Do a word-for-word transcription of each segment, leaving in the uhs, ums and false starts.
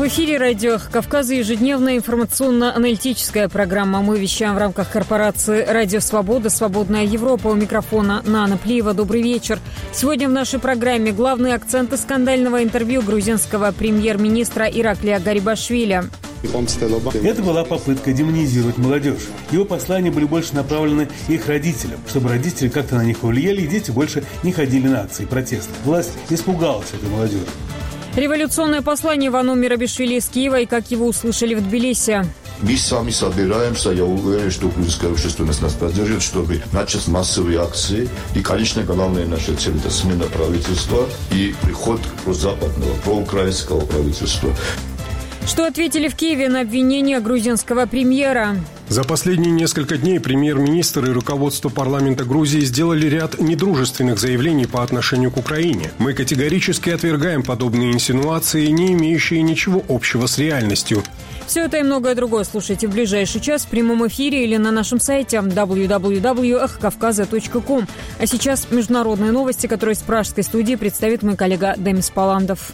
эфире радио «Кавказа» ежедневная информационно-аналитическая программа. Мы вещаем в рамках корпорации «Радио Свобода», «Свободная Европа». У микрофона Нана Плиева. Добрый вечер. Сегодня в нашей программе главные акценты скандального интервью грузинского премьер-министра Ираклия Гарибашвили. Это была попытка демонизировать молодежь. Его послания были больше направлены их родителям, чтобы родители как-то на них повлияли, и дети больше не ходили на акции протеста. Власть испугалась этой молодежи. Революционное послание Вано Мерабишвили из Киева и как его услышали в Тбилиси. Мы сами собираемся, я уверен, что грузинское общество нас поддержит, чтобы начать массовые акции. И, конечно, главная наша цель – это смена правительства и приход прозападного, проукраинского правительства. Что ответили в Киеве на обвинения грузинского премьера? За последние несколько дней премьер-министр и руководство парламента Грузии сделали ряд недружественных заявлений по отношению к Украине. Мы категорически отвергаем подобные инсинуации, не имеющие ничего общего с реальностью. Все это и многое другое слушайте в ближайший час в прямом эфире или на нашем сайте дабл ю дабл ю дабл ю точка эхо кавказа точка ком. А сейчас международные новости, которые из пражской студии представит мой коллега Демис Паландов.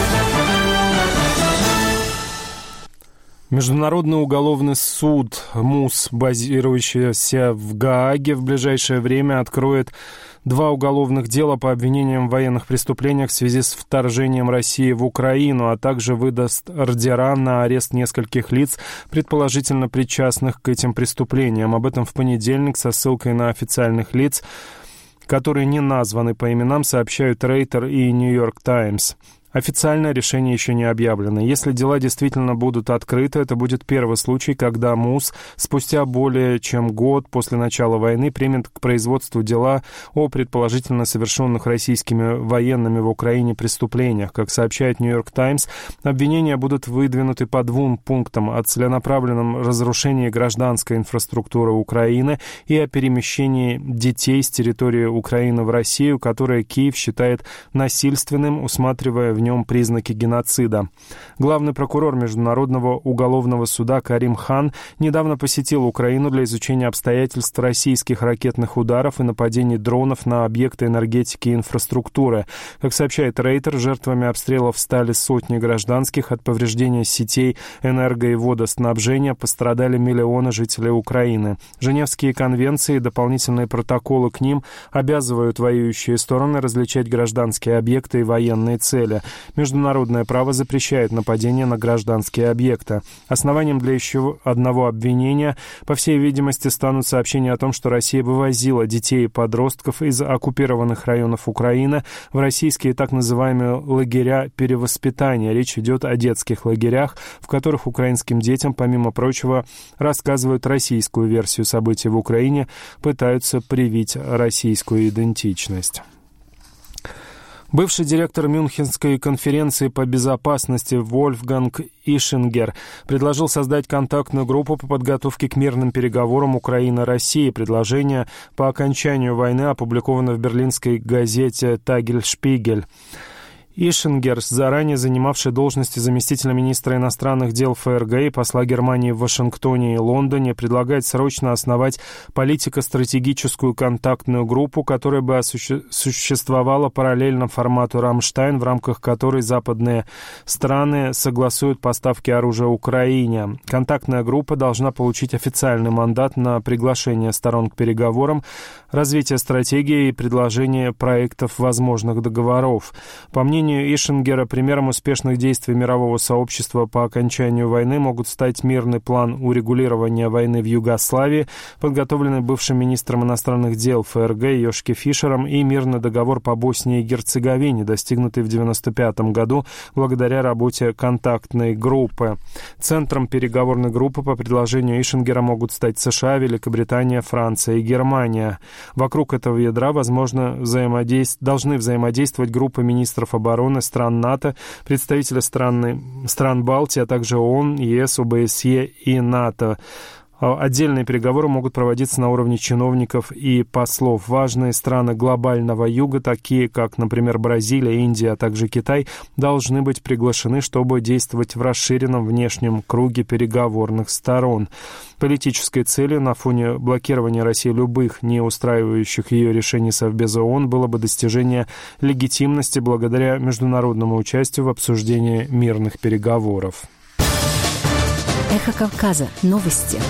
Международный уголовный суд МУС, базирующийся в Гааге, в ближайшее время откроет два уголовных дела по обвинениям в военных преступлениях в связи с вторжением России в Украину, а также выдаст ордера на арест нескольких лиц, предположительно причастных к этим преступлениям. Об этом в понедельник со ссылкой на официальных лиц, которые не названы по именам, сообщают Рейтер и Нью-Йорк Таймс. Официальное решение еще не объявлено. Если дела действительно будут открыты, это будет первый случай, когда МУС спустя более чем год после начала войны примет к производству дела о предположительно совершенных российскими военными в Украине преступлениях. Как сообщает Нью-Йорк Таймс, обвинения будут выдвинуты по двум пунктам: о целенаправленном разрушении гражданской инфраструктуры Украины и о перемещении детей с территории Украины в Россию, которое Киев считает насильственным, усматривая в нем признаки геноцида. Главный прокурор Международного уголовного суда Карим Хан недавно посетил Украину для изучения обстоятельств российских ракетных ударов и нападений дронов на объекты энергетики и инфраструктуры. Как сообщает Рейтер, жертвами обстрелов стали сотни гражданских. От повреждения сетей энерго- и водоснабжения пострадали миллионы жителей Украины. Женевские конвенции и дополнительные протоколы к ним обязывают воюющие стороны различать гражданские объекты и военные цели. Международное право запрещает нападения на гражданские объекты. Основанием для еще одного обвинения, по всей видимости, станут сообщения о том, что Россия вывозила детей и подростков из оккупированных районов Украины в российские так называемые лагеря перевоспитания. Речь идет о детских лагерях, в которых украинским детям, помимо прочего, рассказывают российскую версию событий в Украине, пытаются привить российскую идентичность. Бывший директор Мюнхенской конференции по безопасности Вольфганг Ишингер предложил создать контактную группу по подготовке к мирным переговорам Украина-Россия. Предложение по окончанию войны опубликовано в берлинской газете «Тагельшпигель». Ишингер, заранее занимавший должности заместителя министра иностранных дел ФРГ и посла Германии в Вашингтоне и Лондоне, предлагает срочно основать политико-стратегическую контактную группу, которая бы осуще- существовала параллельно формату «Рамштайн», в рамках которой западные страны согласуют поставки оружия Украине. Контактная группа должна получить официальный мандат на приглашение сторон к переговорам, развитие стратегии и предложение проектов возможных договоров. По мнению Ишингера, примером успешных действий мирового сообщества по окончанию войны могут стать мирный план урегулирования войны в Югославии, подготовленный бывшим министром иностранных дел ФРГ Йошки Фишером, и мирный договор по Боснии и Герцеговине, достигнутый в девяносто пятом году благодаря работе контактной группы. Центром переговорной группы по предложению Ишингера могут стать США, Великобритания, Франция и Германия. Вокруг этого ядра, возможно, взаимодейств... должны взаимодействовать группы министров обороны стран НАТО, представители стран, стран Балтии, а также ООН, ЕС, ОБСЕ и НАТО. Отдельные переговоры могут проводиться на уровне чиновников и послов. Важные страны глобального юга, такие как, например, Бразилия, Индия, а также Китай, должны быть приглашены, чтобы действовать в расширенном внешнем круге переговорных сторон. Политической целью на фоне блокирования России любых не устраивающих ее решений Совбеза ООН было бы достижение легитимности благодаря международному участию в обсуждении мирных переговоров. Эхо Кавказа. Новости.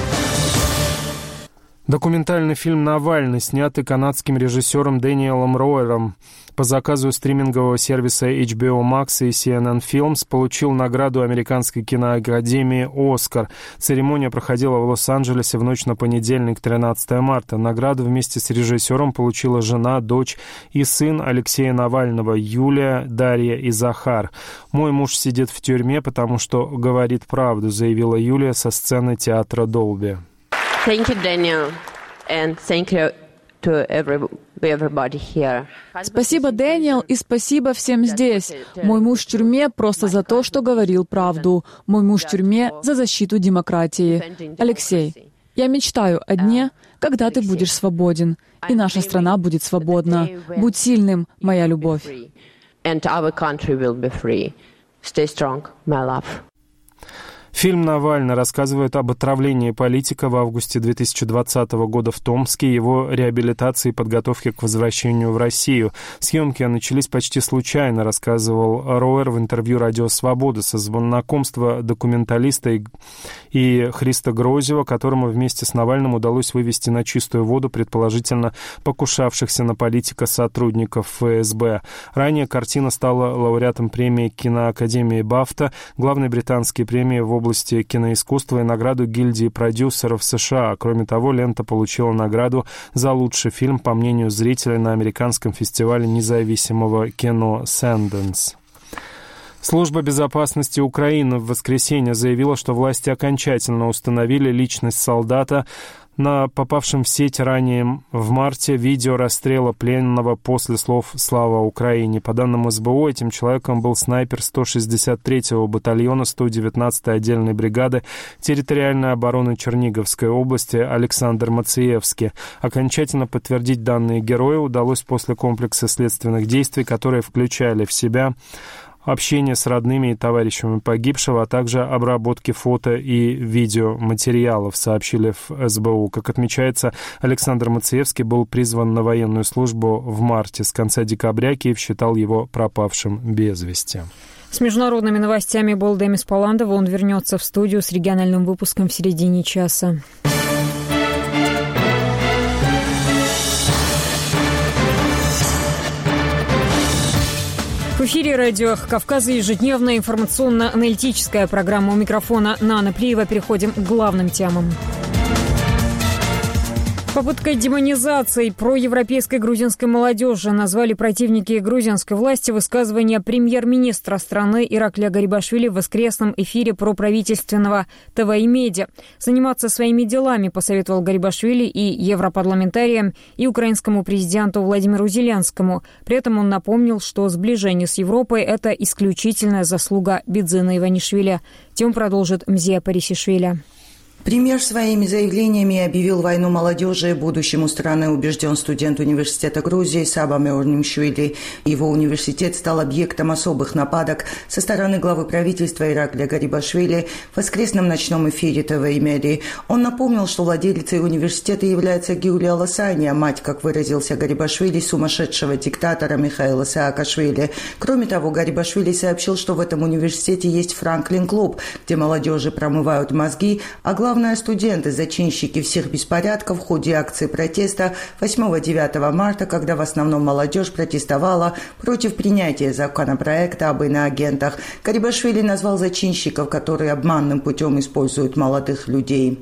Документальный фильм «Навальный», снятый канадским режиссером Дэниелом Роером по заказу стримингового сервиса эйч би о Max и си эн эн Films, получил награду Американской киноакадемии «Оскар». Церемония проходила в Лос-Анджелесе в ночь на понедельник, тринадцатого марта. Награду вместе с режиссером получила жена, дочь и сын Алексея Навального, Юлия, Дарья и Захар. «Мой муж сидит в тюрьме, потому что говорит правду», заявила Юлия со сцены театра Долби. Thank you, Daniel, and thank you to every, everybody here. Спасибо, Дэниел, и спасибо всем здесь. Мой муж в тюрьме просто за то, что говорил правду. Мой муж в тюрьме за защиту демократии. Алексей, я мечтаю о дне, когда ты будешь свободен, и наша страна будет свободна. Будь сильным, моя любовь. And our country will be free. Stay strong, my love. Фильм «Навальный» рассказывает об отравлении политика в августе две тысячи двадцатого года в Томске, его реабилитации и подготовке к возвращению в Россию. Съемки начались почти случайно, рассказывал Роер в интервью «Радио Свобода», со знакомства документалиста и, и Христа Грозева, которому вместе с Навальным удалось вывести на чистую воду предположительно покушавшихся на политика сотрудников эф эс бэ. Ранее картина стала лауреатом премии киноакадемии «Бафта», главной британской премии в области области киноискусства и награду гильдии продюсеров США. Кроме того, лента получила награду за лучший фильм, по мнению зрителей, на американском фестивале независимого кино «Сэнденс». Служба безопасности Украины в воскресенье заявила, что власти окончательно установили личность солдата, на попавшем в сеть ранее в марте видео расстрела пленного после слов «Слава Украине». По данным эс бэ о, этим человеком был снайпер сто шестьдесят третьего батальона сто девятнадцатой отдельной бригады территориальной обороны Черниговской области Александр Мациевский. Окончательно подтвердить данные героя удалось после комплекса следственных действий, которые включали в себя общение с родными и товарищами погибшего, а также обработки фото и видеоматериалов, сообщили в эс бэ о. Как отмечается, Александр Мациевский был призван на военную службу в марте. С конца декабря Киев считал его пропавшим без вести. С международными новостями был Демис Паландова. Он вернется в студию с региональным выпуском в середине часа. В эфире радио «Эхо Кавказа» ежедневная информационно-аналитическая программа. У микрофона Нана Плиева. Переходим к главным темам. Попыткой демонизации проевропейской грузинской молодежи назвали противники грузинской власти высказывания премьер-министра страны Иракля Гарибашвили в воскресном эфире проправительственного ТВ и медиа. Заниматься своими делами посоветовал Гарибашвили и европарламентариям, и украинскому президенту Владимиру Зеленскому. При этом он напомнил, что сближение с Европой – это исключительная заслуга Бидзина Иванишвили. Тему продолжит Мзия Парисишвили. Премьер своими заявлениями объявил войну молодежи будущему страны, убежден студент университета Грузии Саба Меорнимшвили. Его университет стал объектом особых нападок со стороны главы правительства Иракля Гарибашвили в воскресном ночном эфире ТВ и медиа. Он напомнил, что владелицей университета является Гюлия Лосания, мать, как выразился Гарибашвили, сумасшедшего диктатора Михаила Саакашвили. Кроме того, Гарибашвили сообщил, что в этом университете есть Франклин-клуб, где молодежи промывают мозги, а главное Главное, студенты, зачинщики всех беспорядков в ходе акции протеста восьмого-девятого марта, когда в основном молодежь протестовала против принятия законопроекта об иноагентах. Гарибашвили назвал зачинщиков, которые обманным путем используют молодых людей.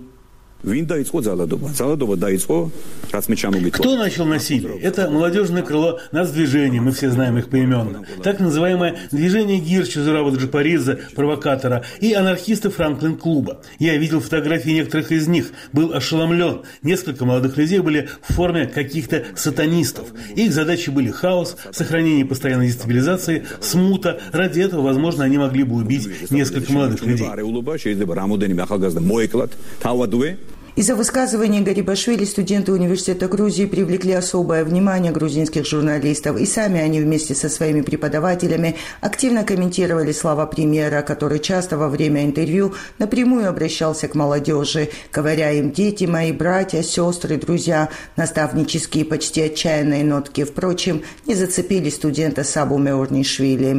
Кто начал насилие? Это молодежное крыло нацдвижения, мы все знаем их поименно. Так называемое движение Гирча, Зурава Джапаридзе, провокатора, и анархисты Франклин-клуба. Я видел фотографии некоторых из них, был ошеломлен. Несколько молодых людей были в форме каких-то сатанистов. Их задачи были хаос, сохранение постоянной дестабилизации, смута. Ради этого, возможно, они могли бы убить несколько молодых людей. Из-за высказываний Гарибашвили студенты университета Грузии привлекли особое внимание грузинских журналистов, и сами они вместе со своими преподавателями активно комментировали слова премьера, который часто во время интервью напрямую обращался к молодежи, говоря им: «Дети мои, братья, сестры, друзья». Наставнические, почти отчаянные нотки, впрочем, не зацепили студента Сабу Меорнишвили.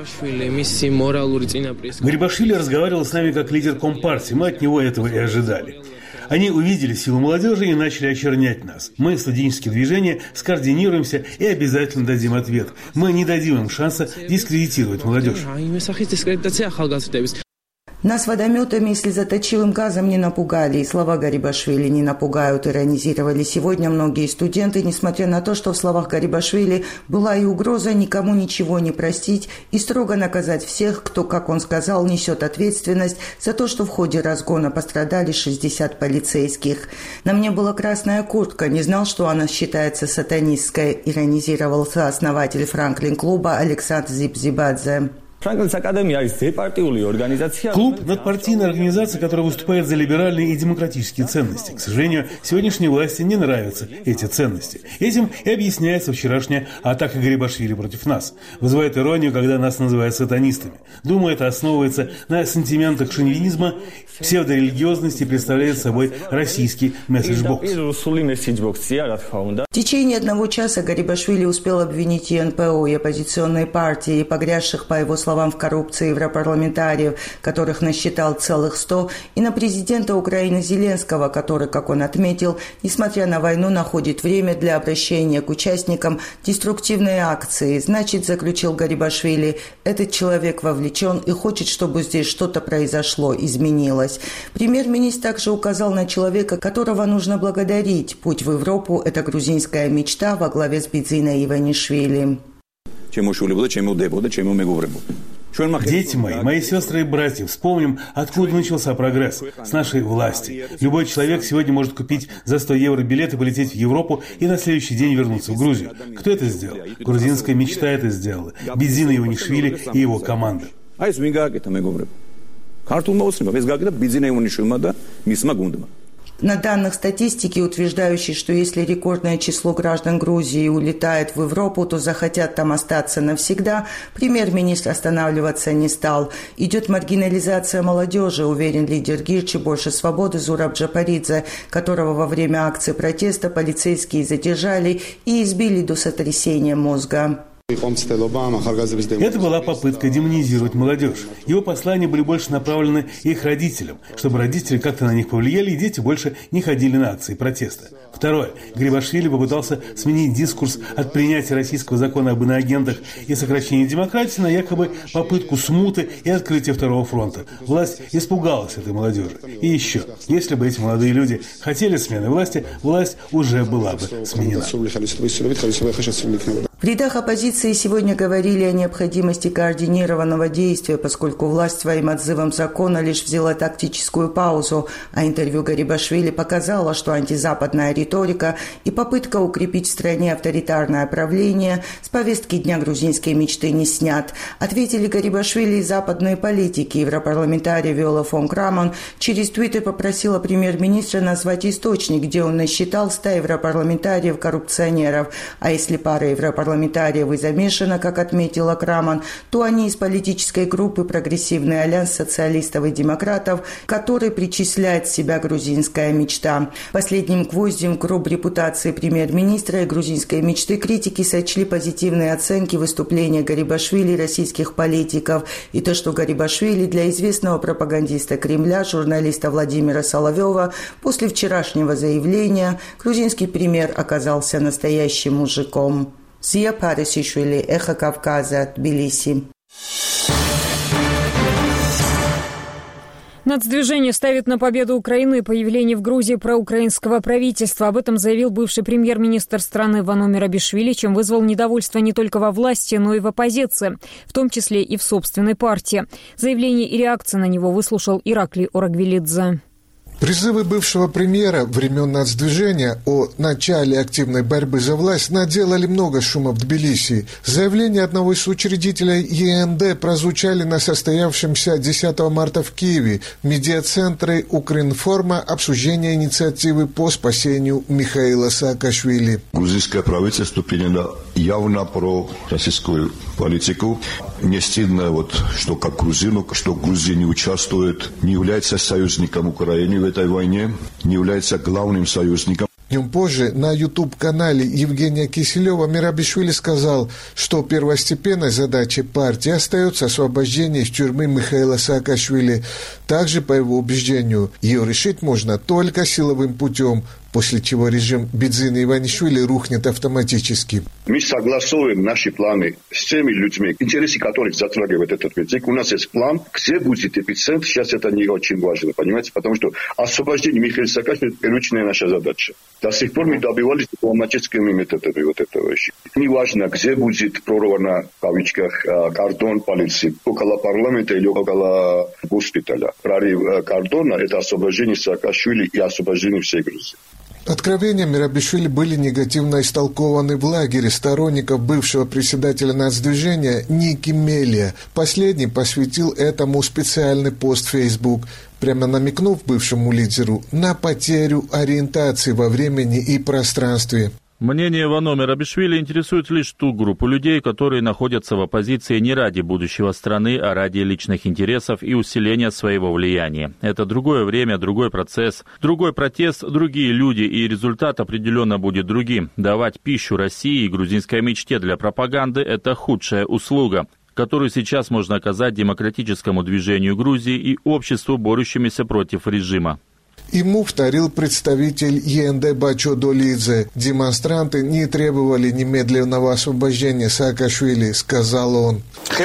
Гарибашвили разговаривал с нами как лидер Компартии. Мы от него этого и ожидали. Они увидели силу молодежи и начали очернять нас. Мы, студенческие движения, скоординируемся и обязательно дадим ответ. Мы не дадим им шанса дискредитировать молодежь. Нас водометами и слезоточивым газом не напугали, и слова Гарибашвили не напугают, иронизировали сегодня многие студенты, несмотря на то, что в словах Гарибашвили была и угроза никому ничего не простить и строго наказать всех, кто, как он сказал, несет ответственность за то, что в ходе разгона пострадали шестьдесят полицейских. «На мне была красная куртка, не знал, что она считается сатанистской», иронизировал сооснователь Франклин-клуба Александр Зипзибадзе. Клуб – надпартийная организация, которая выступает за либеральные и демократические ценности. К сожалению, сегодняшней власти не нравятся эти ценности. Этим и объясняется вчерашняя атака Гарибашвили против нас. Вызывает иронию, когда нас называют сатанистами. Думаю, это основывается на сантиментах шовинизма, псевдорелигиозности и представляет собой российский месседжбокс. В течение одного часа Гарибашвили успел обвинить и эн пэ о, и оппозиционные партии, и погрязших, по его словам, в коррупции европарламентариев, которых насчитал целых сто, и на президента Украины Зеленского, который, как он отметил, несмотря на войну, находит время для обращения к участникам деструктивной акции. Значит, заключил Гарибашвили, этот человек вовлечен и хочет, чтобы здесь что-то произошло, изменилось. Премьер-министр также указал на человека, которого нужно благодарить. Путь в Европу – это грузинская мечта во главе с Бидзиной Иванишвили. Дети мои, мои сестры и братья, вспомним, откуда начался прогресс. С нашей власти. Любой человек сегодня может купить за сто евро билет и полететь в Европу и на следующий день вернуться в Грузию. Кто это сделал? Грузинская мечта это сделала. Бидзина Иванишвили и его команда. На данных статистики, утверждающей, что если рекордное число граждан Грузии улетает в Европу, то захотят там остаться навсегда, премьер-министр останавливаться не стал. Идет маргинализация молодежи, уверен лидер Гирчи «Больше свободы» Зураб Джапаридзе, которого во время акции протеста полицейские задержали и избили до сотрясения мозга. Это была попытка демонизировать молодежь. Его послания были больше направлены их родителям, чтобы родители как-то на них повлияли, и дети больше не ходили на акции протеста. Второе. Гарибашвили попытался сменить дискурс от принятия российского закона об иноагентах и сокращении демократии на якобы попытку смуты и открытия второго фронта. Власть испугалась этой молодежи. И еще, если бы эти молодые люди хотели смены власти, власть уже была бы сменена. В рядах оппозиции сегодня говорили о необходимости координированного действия, поскольку власть своим отзывом закона лишь взяла тактическую паузу, а интервью Гарибашвили показало, что антизападная риторика и попытка укрепить в стране авторитарное правление с повестки дня грузинской мечты не снят. Ответили Гарибашвили и западные политики. Европарламентарий Виола фон Крамон через Твиттер попросила премьер-министра назвать источник, где он насчитал ста европарламентариев коррупционеров, а если пара европарламентариев Парламентариев и замешана, как отметила Крамон, то они из политической группы «Прогрессивный альянс социалистов и демократов», который причисляет себя грузинская мечта. Последним гвоздем в гроб репутации премьер-министра и грузинской мечты критики сочли позитивные оценки выступления Гарибашвили и российских политиков и то, что Гарибашвили для известного пропагандиста Кремля, журналиста Владимира Соловьева, после вчерашнего заявления грузинский премьер оказался настоящим мужиком. Зия Парисишвили, Эхо Кавказа, Тбилиси. Нацдвижение ставит на победу Украины и появление в Грузии проукраинского правительства. Об этом заявил бывший премьер-министр страны Вано Мерабишвили, чем вызвал недовольство не только во власти, но и в оппозиции, в том числе и в собственной партии. Заявление и реакция на него выслушал Ираклий Орагвелидзе. Призывы бывшего премьера времен нацдвижения о начале активной борьбы за власть наделали много шума в Тбилиси. Заявления одного из учредителей ЕНД прозвучали на состоявшемся десятого марта в Киеве в медиацентре «Укринформа» обсуждение инициативы по спасению Михаила Саакашвили. Грузинское правительство приняло явно пророссийскую политику. Не стыдно, вот, что как грузину, что Грузия не участвует, не является союзником Украины в этой войне, не является главным союзником. Днем позже на ютуб-канале Евгения Киселева Мерабишвили сказал, что первостепенной задачей партии остается освобождение из тюрьмы Михаила Саакашвили. Также, по его убеждению, ее решить можно только силовым путем, после чего режим Бидзина Иванишвили рухнет автоматически. Мы согласовываем наши планы с теми людьми, интересы которых затрагивает этот язык. У нас есть план, где будет эпицентр. Сейчас это не очень важно, понимаете? Потому что освобождение Михаила Саакашвили – первичная наша задача. До сих пор мы добивались дипломатическими методами вот этого вещи. Не важно, где будет прорвана, в кавычках, кордон полиции. Около парламента или около госпиталя. Прорыв кордона – это освобождение Саакашвили и освобождение всей Грузии. Откровения Мерабишвили были негативно истолкованы в лагере сторонников бывшего председателя нацдвижения Ники Мелия. Последний посвятил этому специальный пост в Facebook, прямо намекнув бывшему лидеру на потерю ориентации во времени и пространстве. Мнение Вано Мерабишвили интересует лишь ту группу людей, которые находятся в оппозиции не ради будущего страны, а ради личных интересов и усиления своего влияния. Это другое время, другой процесс, другой протест, другие люди, и результат определенно будет другим. Давать пищу России и грузинской мечте для пропаганды – это худшая услуга, которую сейчас можно оказать демократическому движению Грузии и обществу, борющемуся против режима. Ему вторил представитель ЕНД Бачо Долидзе. Демонстранты не требовали немедленного освобождения Саакашвили, сказал он.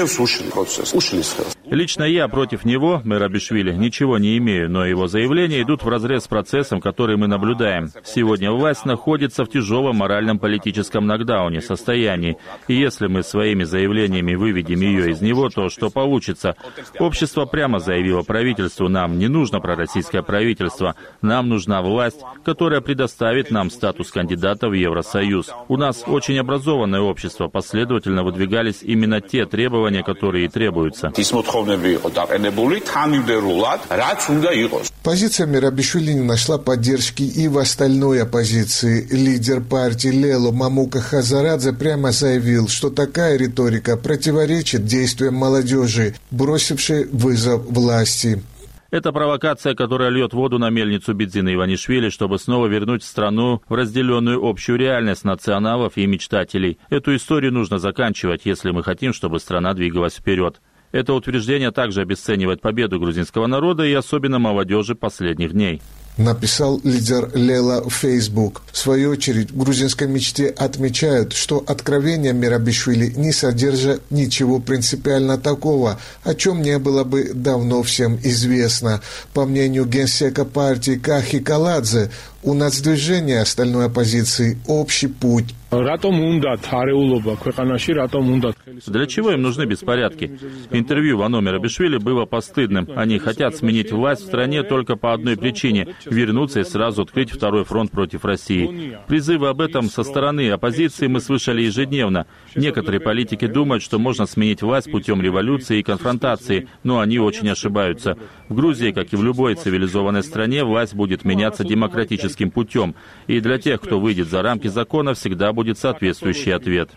Лично я против него, Мерабишвили, ничего не имею, но его заявления идут вразрез с процессом, который мы наблюдаем. Сегодня власть находится в тяжелом моральном политическом нокдауне состоянии. И если мы своими заявлениями выведем ее из него, то что получится? Общество прямо заявило правительству: нам не нужно пророссийское правительство, нам нужна власть, которая предоставит нам статус кандидата в Евросоюз. У нас очень образованное общество, последовательно выдвигались именно те требования, которые и требуются. Позиция Мерабишвили не нашла поддержки и в остальной оппозиции. Лидер партии Лело Мамука Хазарадзе прямо заявил, что такая риторика противоречит действиям молодежи, бросившей вызов власти. Это провокация, которая льет воду на мельницу Бидзина Иванишвили, чтобы снова вернуть страну в разделенную общую реальность националов и мечтателей. Эту историю нужно заканчивать, если мы хотим, чтобы страна двигалась вперед. Это утверждение также обесценивает победу грузинского народа и особенно молодежи последних дней. Написал лидер Лела в Facebook. В свою очередь, в грузинской мечте отмечают, что откровения Мерабишвили не содержат ничего принципиально такого, о чем не было бы давно всем известно. По мнению генсека партии Кахи Каладзе, у нацдвижения остальной оппозиции общий путь. Для чего им нужны беспорядки? Интервью Вано Мерабишвили было постыдным. Они хотят сменить власть в стране только по одной причине – вернуться и сразу открыть второй фронт против России. Призывы об этом со стороны оппозиции мы слышали ежедневно. Некоторые политики думают, что можно сменить власть путем революции и конфронтации, но они очень ошибаются. В Грузии, как и в любой цивилизованной стране, власть будет меняться демократическим путем. И для тех, кто выйдет за рамки закона, всегда будет соответствующий ответ.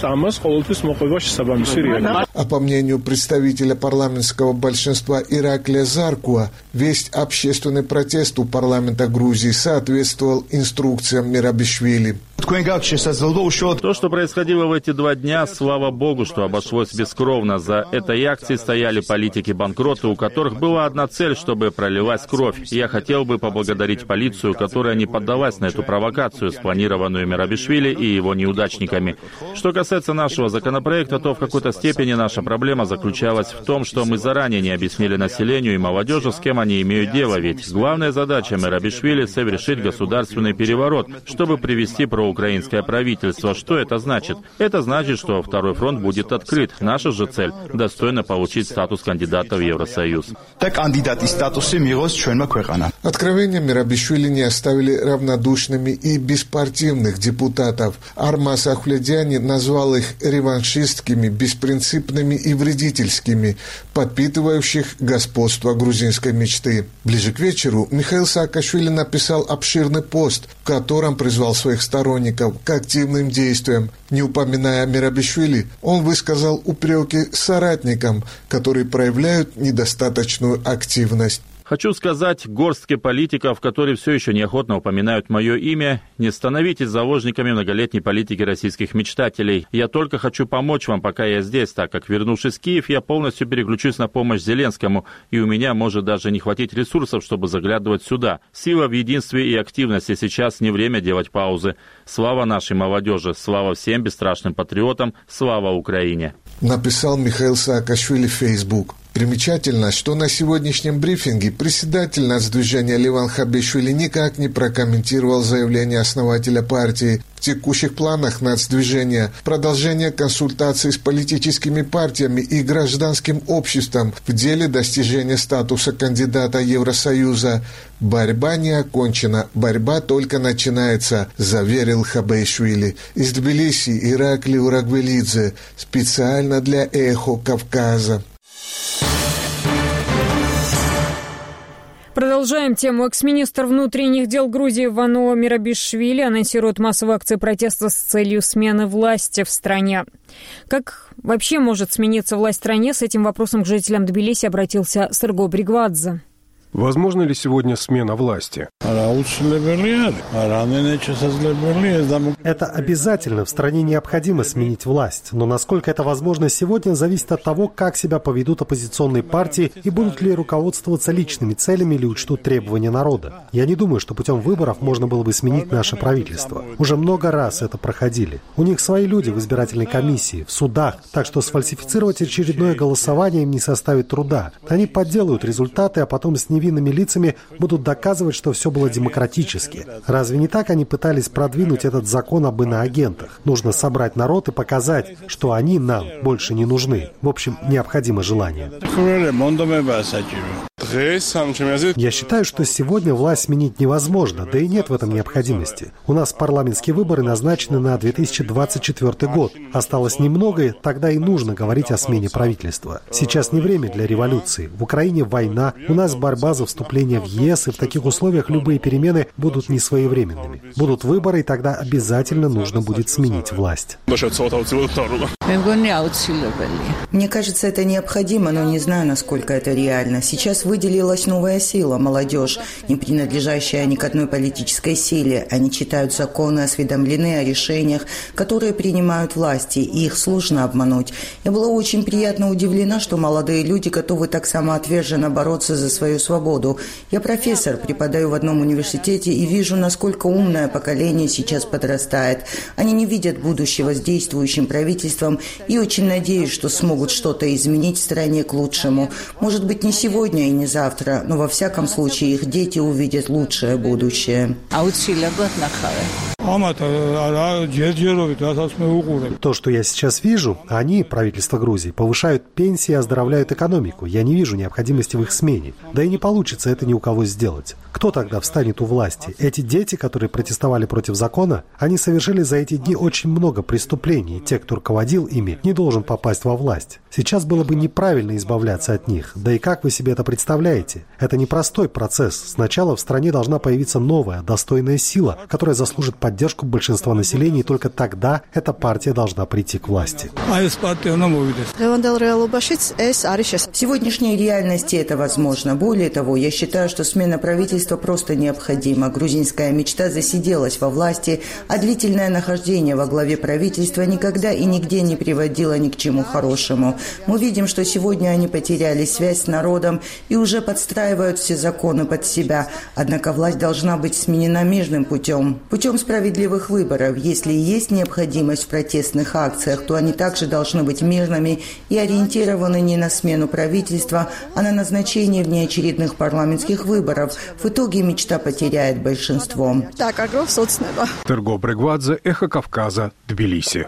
А по мнению представителя парламентского большинства Ираклия Заркуа, весь общественный протест у парламента Грузии соответствовал инструкциям Мерабишвили. То, что происходило в эти два дня, слава богу, что обошлось бескровно. За этой акцией стояли политики-банкроты, у которых была одна цель, чтобы пролилась кровь. Я хотел бы поблагодарить полицию, которая не поддалась на эту провокацию, спланированную Мерабишвили и его неудачниками. Что касается нашего законопроекта, то в какой-то степени наша проблема заключалась в том, что мы заранее не объяснили населению и молодежи, с кем они имеют дело. Ведь главная задача Мерабишвили — совершить государственный переворот, чтобы привести проукраинское правительство. Что это значит? Это значит, что второй фронт будет открыт. Наша же цель — достойно получить статус кандидата в Евросоюз. Откровения Мерабишвили не оставили равнодушными и беспартийных депутатов. Армаз Ахледяни назвал их реваншистскими, беспринципными и вредительскими, подпитывающих господство грузинской мечты. Ближе к вечеру Михаил Саакашвили написал обширный пост, в котором призвал своих сторонников к активным действиям. Не упоминая Мерабишвили, он высказал упреки соратникам, которые проявляют недостаточную активность. Хочу сказать горстке политиков, которые все еще неохотно упоминают мое имя: не становитесь заложниками многолетней политики российских мечтателей. Я только хочу помочь вам, пока я здесь, так как, вернувшись в Киев, я полностью переключусь на помощь Зеленскому, и у меня может даже не хватить ресурсов, чтобы заглядывать сюда. Сила в единстве и активности. Сейчас не время делать паузы. Слава нашей молодежи, слава всем бесстрашным патриотам, слава Украине. Написал Михаил Саакашвили в Facebook. Примечательно, что на сегодняшнем брифинге председатель нацдвижения Леван Хабишвили никак не прокомментировал заявление основателя партии. В текущих планах нацдвижения продолжение консультаций с политическими партиями и гражданским обществом в деле достижения статуса кандидата Евросоюза. Борьба не окончена, борьба только начинается, заверил Хабишвили. Из Тбилиси Иракли Урагвелидзе, специально для «Эхо Кавказа». Продолжаем тему. Экс-министр внутренних дел Грузии Вано Мерабишвили анонсирует массовые акции протеста с целью смены власти в стране. Как вообще может смениться власть в стране? С этим вопросом к жителям Тбилиси обратился Сырго Бригвадзе. Возможно ли сегодня смена власти? Это обязательно. В стране необходимо сменить власть. Но насколько это возможно сегодня, зависит от того, как себя поведут оппозиционные партии и будут ли руководствоваться личными целями или учтут требования народа. Я не думаю, что путем выборов можно было бы сменить наше правительство. Уже много раз это проходили. У них свои люди в избирательной комиссии, в судах. Так что сфальсифицировать очередное голосование им не составит труда. Они подделают результаты, а потом с ними невинными лицами будут доказывать, что все было демократически. Разве не так они пытались продвинуть этот закон об иноагентах? Нужно собрать народ и показать, что они нам больше не нужны. В общем, необходимо желание. Я считаю, что сегодня власть сменить невозможно, да и нет в этом необходимости. У нас парламентские выборы назначены на две тысячи двадцать четвёртый год. Осталось немного, тогда и нужно говорить о смене правительства. Сейчас не время для революции. В Украине война, у нас борьба за вступление в ЕС, и в таких условиях любые перемены будут несвоевременными. Будут выборы, и тогда обязательно нужно будет сменить власть. Мне кажется, это необходимо, но не знаю, насколько это реально. Сейчас выделилась новая сила – молодежь, не принадлежащая ни к одной политической силе. Они читают законы, осведомлены о решениях, которые принимают власти, и их сложно обмануть. Я была очень приятно удивлена, что молодые люди готовы так самоотверженно бороться за свою свободу. Я профессор, преподаю в одном университете и вижу, насколько умное поколение сейчас подрастает. Они не видят будущего с действующим правительством и очень надеюсь, что смогут что-то изменить в стране к лучшему. Может быть, не сегодня и не завтра, но во всяком случае их дети увидят лучшее будущее. То, что я сейчас вижу, они, правительство Грузии, повышают пенсии и оздоровляют экономику. Я не вижу необходимости в их смене. Да и не получится это ни у кого сделать. Кто тогда встанет у власти? Эти дети, которые протестовали против закона, они совершили за эти дни очень много преступлений, и те, кто руководил ими, не должен попасть во власть. Сейчас было бы неправильно избавляться от них. Да и как вы себе это представляете? Это непростой процесс. Сначала в стране должна появиться новая, достойная сила, которая заслужит поддержку большинства населения, и только тогда эта партия должна прийти к власти. В сегодняшней реальности это возможно. Более того, я считаю, что смена правительства просто необходима. Грузинская мечта засиделась во власти, а длительное нахождение во главе правительства никогда и нигде не приводило ни к чему хорошему. Мы видим, что сегодня они потеряли связь с народом и уже подстраивают все законы под себя, однако власть должна быть сменена мирным путем, путем справедливых выборов. Если есть необходимость в протестных акциях, то они также должны быть мирными и ориентированы не на смену правительства, а на назначение внеочередных парламентских выборов. В итоге мечта потеряет большинство. Так, агров соцнеба. Терго Брегвадзе, Эхо Кавказа, Тбилиси.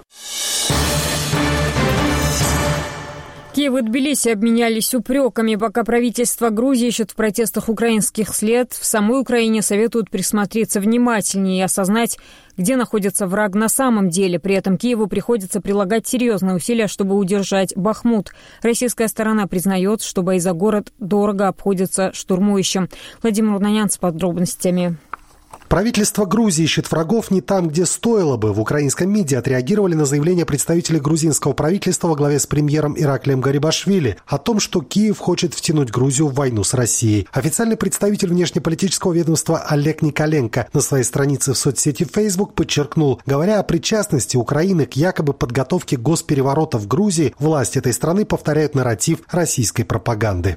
Киев и Тбилиси обменялись упреками. Пока правительство Грузии ищет в протестах украинских след, в самой Украине советуют присмотреться внимательнее и осознать, где находится враг на самом деле. При этом Киеву приходится прилагать серьезные усилия, чтобы удержать Бахмут. Российская сторона признает, что бои за город дорого обходятся штурмующим. Владимир Унанян с подробностями. Правительство Грузии ищет врагов не там, где стоило бы. В украинском МИДе отреагировали на заявление представителей грузинского правительства во главе с премьером Ираклием Гарибашвили о том, что Киев хочет втянуть Грузию в войну с Россией. Официальный представитель внешнеполитического ведомства Олег Николенко на своей странице в соцсети Facebook подчеркнул, говоря о причастности Украины к якобы подготовке госпереворота в Грузии, власти этой страны повторяют нарратив российской пропаганды.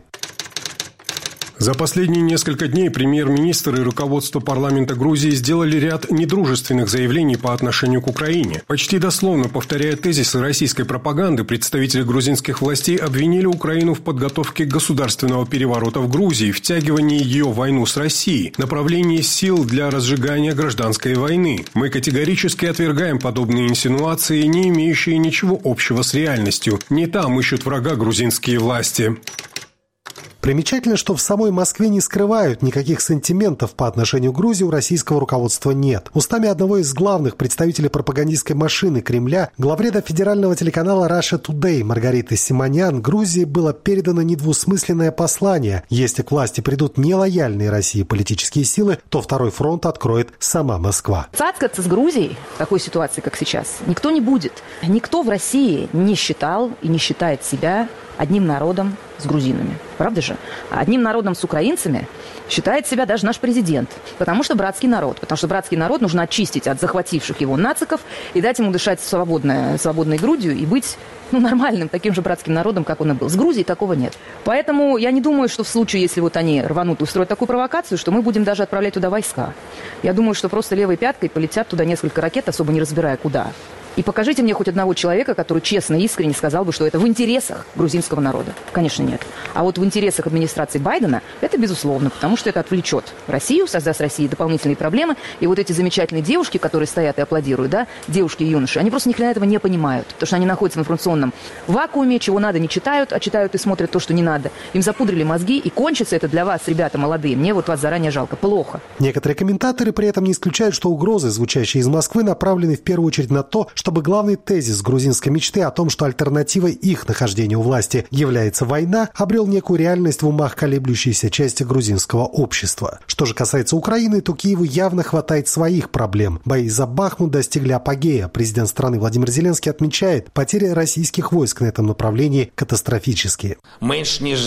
За последние несколько дней премьер-министр и руководство парламента Грузии сделали ряд недружественных заявлений по отношению к Украине. Почти дословно повторяя тезисы российской пропаганды, представители грузинских властей обвинили Украину в подготовке государственного переворота в Грузии, втягивании ее в войну с Россией, направлении сил для разжигания гражданской войны. Мы категорически отвергаем подобные инсинуации, не имеющие ничего общего с реальностью. Не там ищут врага грузинские власти. Примечательно, что в самой Москве не скрывают, никаких сантиментов по отношению к Грузии у российского руководства нет. Устами одного из главных представителей пропагандистской машины Кремля, главреда федерального телеканала Russia Today Маргариты Симонян, Грузии было передано недвусмысленное послание. Если к власти придут нелояльные России политические силы, то второй фронт откроет сама Москва. Цацкаться с Грузией в такой ситуации, как сейчас, никто не будет. Никто в России не считал и не считает себя одним народом с грузинами. Правда же? А одним народом с украинцами считает себя даже наш президент. Потому что братский народ. Потому что братский народ нужно очистить от захвативших его нациков и дать ему дышать свободной, свободной грудью и быть ну, нормальным, таким же братским народом, как он и был. С Грузией такого нет. Поэтому я не думаю, что в случае, если вот они рванут и устроят такую провокацию, что мы будем даже отправлять туда войска. Я думаю, что просто левой пяткой полетят туда несколько ракет, особо не разбирая куда. И покажите мне хоть одного человека, который честно и искренне сказал бы, что это в интересах грузинского народа. Конечно, нет. А вот в интересах администрации Байдена это безусловно, потому что это отвлечет Россию, создаст России дополнительные проблемы. И вот эти замечательные девушки, которые стоят и аплодируют, да, девушки и юноши, они просто ни хрена этого не понимают. Потому что они находятся в информационном вакууме, чего надо не читают, а читают и смотрят то, что не надо. Им запудрили мозги, и кончится это для вас, ребята молодые. Мне вот вас заранее жалко. Плохо. Некоторые комментаторы при этом не исключают, что угрозы, звучащие из Москвы, направлены в первую очередь на то, что чтобы главный тезис грузинской мечты о том, что альтернативой их нахождению у власти является война, обрел некую реальность в умах колеблющейся части грузинского общества. Что же касается Украины, то Киеву явно хватает своих проблем. Бои за Бахмут достигли апогея. Президент страны Владимир Зеленский отмечает, потери российских войск на этом направлении катастрофические. Менее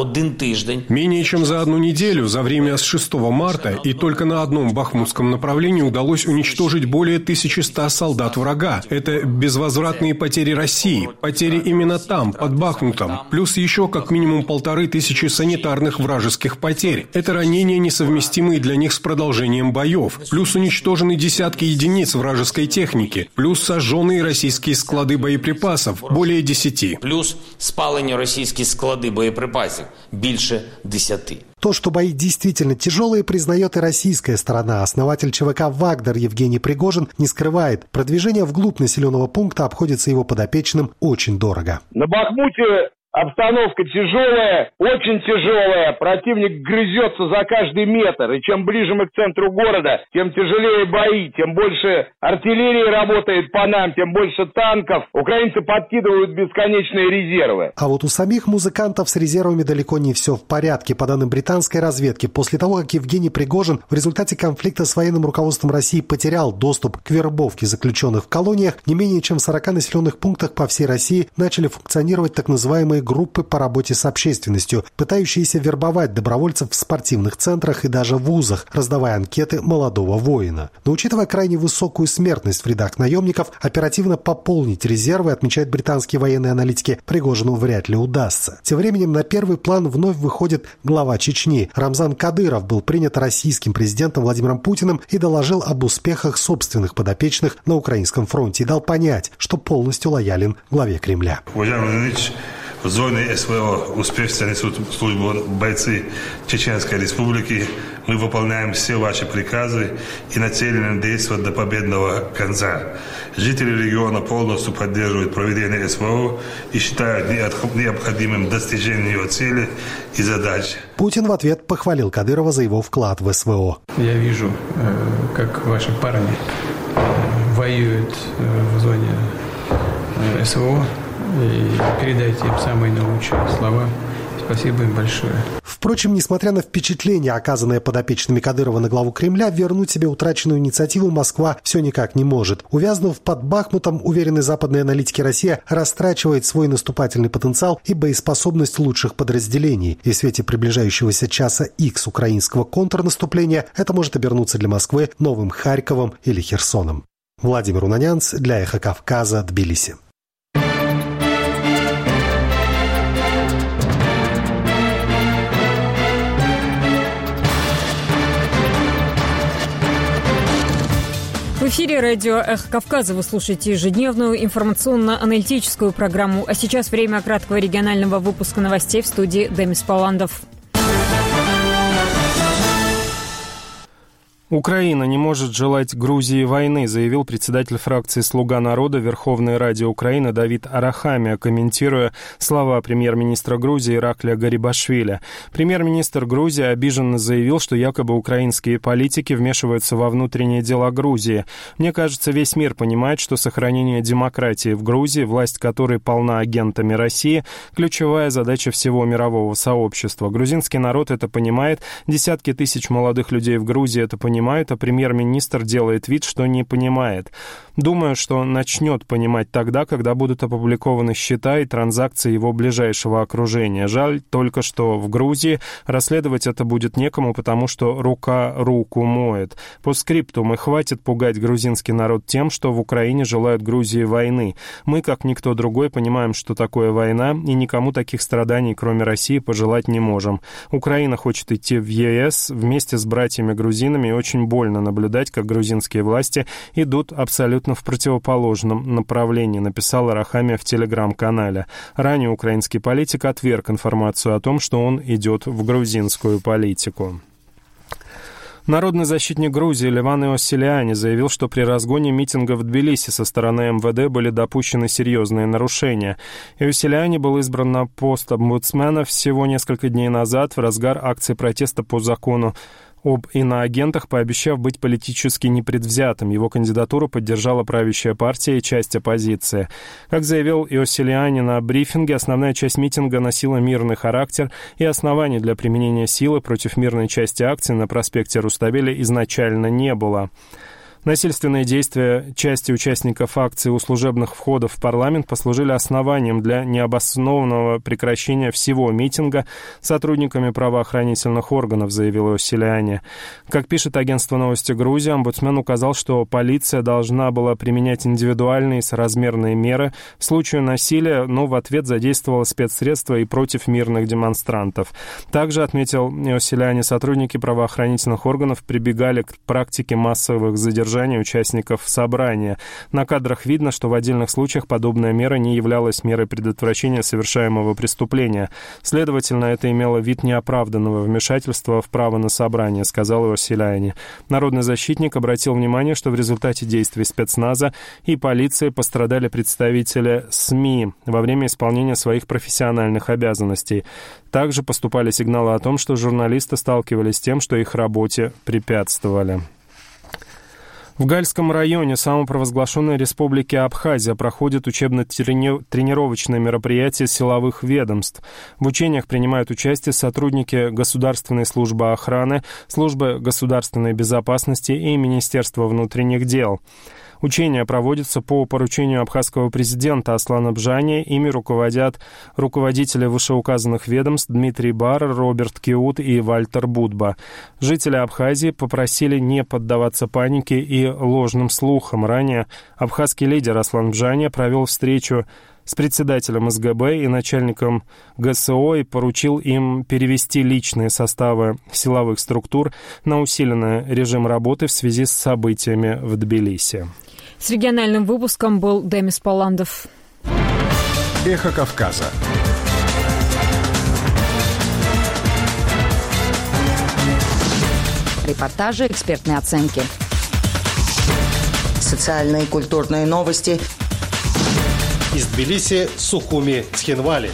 чем за одну неделю, за время с шестого марта, и только на одном бахмутском направлении удалось уничтожить более тысячи ста солдат врага. Это безвозвратные потери России, потери именно там, под Бахмутом, плюс еще как минимум полторы тысячи санитарных вражеских потерь. Это ранения, несовместимые для них с продолжением боев, плюс уничтожены десятки единиц вражеской техники, плюс сожженные российские склады боеприпасов, более десяти. Плюс спалені російські склади боєприпасів, більше десяти. То, что бои действительно тяжелые, признает и российская сторона. Основатель ЧВК «Вагнер» Евгений Пригожин не скрывает. Продвижение вглубь населенного пункта обходится его подопечным очень дорого. На Бахмуте обстановка тяжелая, очень тяжелая. Противник грызется за каждый метр. И чем ближе мы к центру города, тем тяжелее бои, тем больше артиллерии работает по нам, тем больше танков. Украинцы подкидывают бесконечные резервы. А вот у самих музыкантов с резервами далеко не все в порядке. По данным британской разведки, после того, как Евгений Пригожин в результате конфликта с военным руководством России потерял доступ к вербовке заключенных в колониях, не менее чем в сорока населенных пунктах по всей России начали функционировать так называемые группы по работе с общественностью, пытающиеся вербовать добровольцев в спортивных центрах и даже вузах, раздавая анкеты молодого воина. Но учитывая крайне высокую смертность в рядах наемников, оперативно пополнить резервы, отмечают британские военные аналитики, Пригожину вряд ли удастся. Тем временем на первый план вновь выходит глава Чечни. Рамзан Кадыров был принят российским президентом Владимиром Путиным и доложил об успехах собственных подопечных на украинском фронте и дал понять, что полностью лоялен главе Кремля. В зоне СВО успешно несут службу бойцы Чеченской Республики. Мы выполняем все ваши приказы и нацелены действовать до победного конца. Жители региона полностью поддерживают проведение СВО и считают необходимым достижение его цели и задач. Путин в ответ похвалил Кадырова за его вклад в СВО. Я вижу, как ваши парни воюют в зоне СВО. И передайте им самые наилучшие слова. Спасибо им большое. Впрочем, несмотря на впечатление, оказанное подопечными Кадырова на главу Кремля, вернуть себе утраченную инициативу Москва все никак не может. Увязнув под Бахмутом, уверены западные аналитики, Россия растрачивает свой наступательный потенциал и боеспособность лучших подразделений. И в свете приближающегося часа Икс украинского контрнаступления это может обернуться для Москвы новым Харьковом или Херсоном. Владимир Унанянц для Эхо Кавказа, Тбилиси. В эфире радио «Эхо Кавказа». Вы слушаете ежедневную информационно-аналитическую программу. А сейчас время краткого регионального выпуска новостей в студии Демис Паландов. Украина не может желать Грузии войны, заявил председатель фракции «Слуга народа» Верховной Ради Украины Давид Арахамия, комментируя слова премьер-министра Грузии Ираклия Гарибашвили. Премьер-министр Грузии обиженно заявил, что якобы украинские политики вмешиваются во внутренние дела Грузии. Мне кажется, весь мир понимает, что сохранение демократии в Грузии, власть которой полна агентами России, ключевая задача всего мирового сообщества. Грузинский народ это понимает, десятки тысяч молодых людей в Грузии это понимают, понимают, а премьер-министр делает вид, что не понимает. Думаю, что начнет понимать тогда, когда будут опубликованы счета и транзакции его ближайшего окружения. Жаль только, что в Грузии расследовать это будет некому, потому что рука руку моет. По скриптум, и хватит пугать грузинский народ тем, что в Украине желают Грузии войны. Мы, как никто другой, понимаем, что такое война, и никому таких страданий, кроме России, пожелать не можем. Украина хочет идти в ЕС вместе с братьями-грузинами, и очень Очень больно наблюдать, как грузинские власти идут абсолютно в противоположном направлении, написал Арахамия в телеграм-канале. Ранее украинский политик отверг информацию о том, что он идет в грузинскую политику. Народный защитник Грузии Леван Иоссилиани заявил, что при разгоне митинга в Тбилиси со стороны эм вэ дэ были допущены серьезные нарушения. Иоссилиани был избран на пост омбудсмена всего несколько дней назад в разгар акции протеста по закону об иноагентах, пообещав быть политически непредвзятым. Его кандидатуру поддержала правящая партия и часть оппозиции. Как заявил Иоссилиани на брифинге, основная часть митинга носила мирный характер, и оснований для применения силы против мирной части акции на проспекте Руставели изначально не было. Насильственные действия части участников акции у служебных входов в парламент послужили основанием для необоснованного прекращения всего митинга сотрудниками правоохранительных органов, заявил Иоссилиани. Как пишет агентство новости Грузии, омбудсмен указал, что полиция должна была применять индивидуальные соразмерные меры в случае насилия, но в ответ задействовала спецсредства и против мирных демонстрантов. Также, отметил Иоссилиани, сотрудники правоохранительных органов прибегали к практике массовых задержаний участников собрания. На кадрах видно, что в отдельных случаях подобная мера не являлась мерой предотвращения совершаемого преступления. Следовательно, это имело вид неоправданного вмешательства в право на собрание, сказал Иоссилиани. Народный защитник обратил внимание, что в результате действий спецназа и полиции пострадали представители СМИ во время исполнения своих профессиональных обязанностей. Также поступали сигналы о том, что журналисты сталкивались с тем, что их работе препятствовали. В Гальском районе самопровозглашенной республики Абхазия проходит учебно-тренировочное мероприятие силовых ведомств. В учениях принимают участие сотрудники Государственной службы охраны, Службы государственной безопасности и Министерства внутренних дел. Учения проводятся по поручению абхазского президента Аслана Бжани. Ими руководят руководители вышеуказанных ведомств Дмитрий Бар, Роберт Киут и Вальтер Будба. Жители Абхазии попросили не поддаваться панике и ложным слухам. Ранее абхазский лидер Аслан Бжани провел встречу с председателем СГБ и начальником ГСО и поручил им перевести личные составы силовых структур на усиленный режим работы в связи с событиями в Тбилиси. С региональным выпуском был Демис Паландов. Эхо Кавказа. Репортажи, экспертные оценки. Социальные и культурные новости. Из Тбилиси, Сухуми, Цхинвали.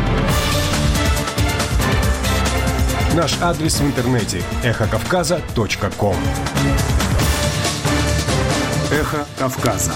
Наш адрес в интернете эхо кавказа точка ком. Эхо Кавказа.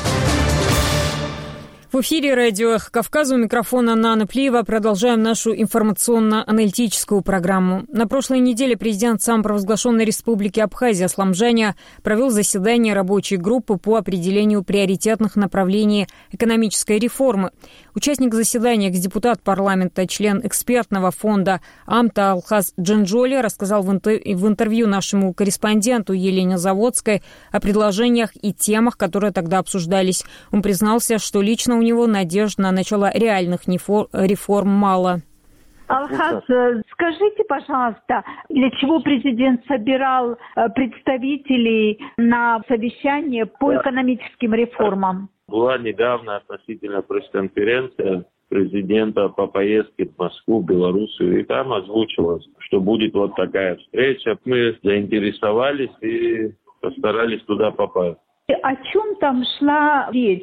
В эфире радио «Эхо Кавказа», у микрофона Нана Плиева. Продолжаем нашу информационно-аналитическую программу. На прошлой неделе президент самопровозглашенной республики Абхазия Аслан Бжани провел заседание рабочей группы по определению приоритетных направлений экономической реформы. Участник заседания, экс-депутат парламента, член экспертного фонда АМТА Алхаз Джинджоли рассказал в интервью нашему корреспонденту Елене Заводской о предложениях и темах, которые тогда обсуждались. Он признался, что лично у него надежд на начало реальных реформ мало. Алхаз, скажите, пожалуйста, для чего президент собирал представителей на совещание по экономическим реформам? Была недавно относительно пресс-конференция президента по поездке в Москву, в Белоруссию, и там озвучилось, что будет вот такая встреча. Мы заинтересовались и постарались туда попасть. О чем там шла речь?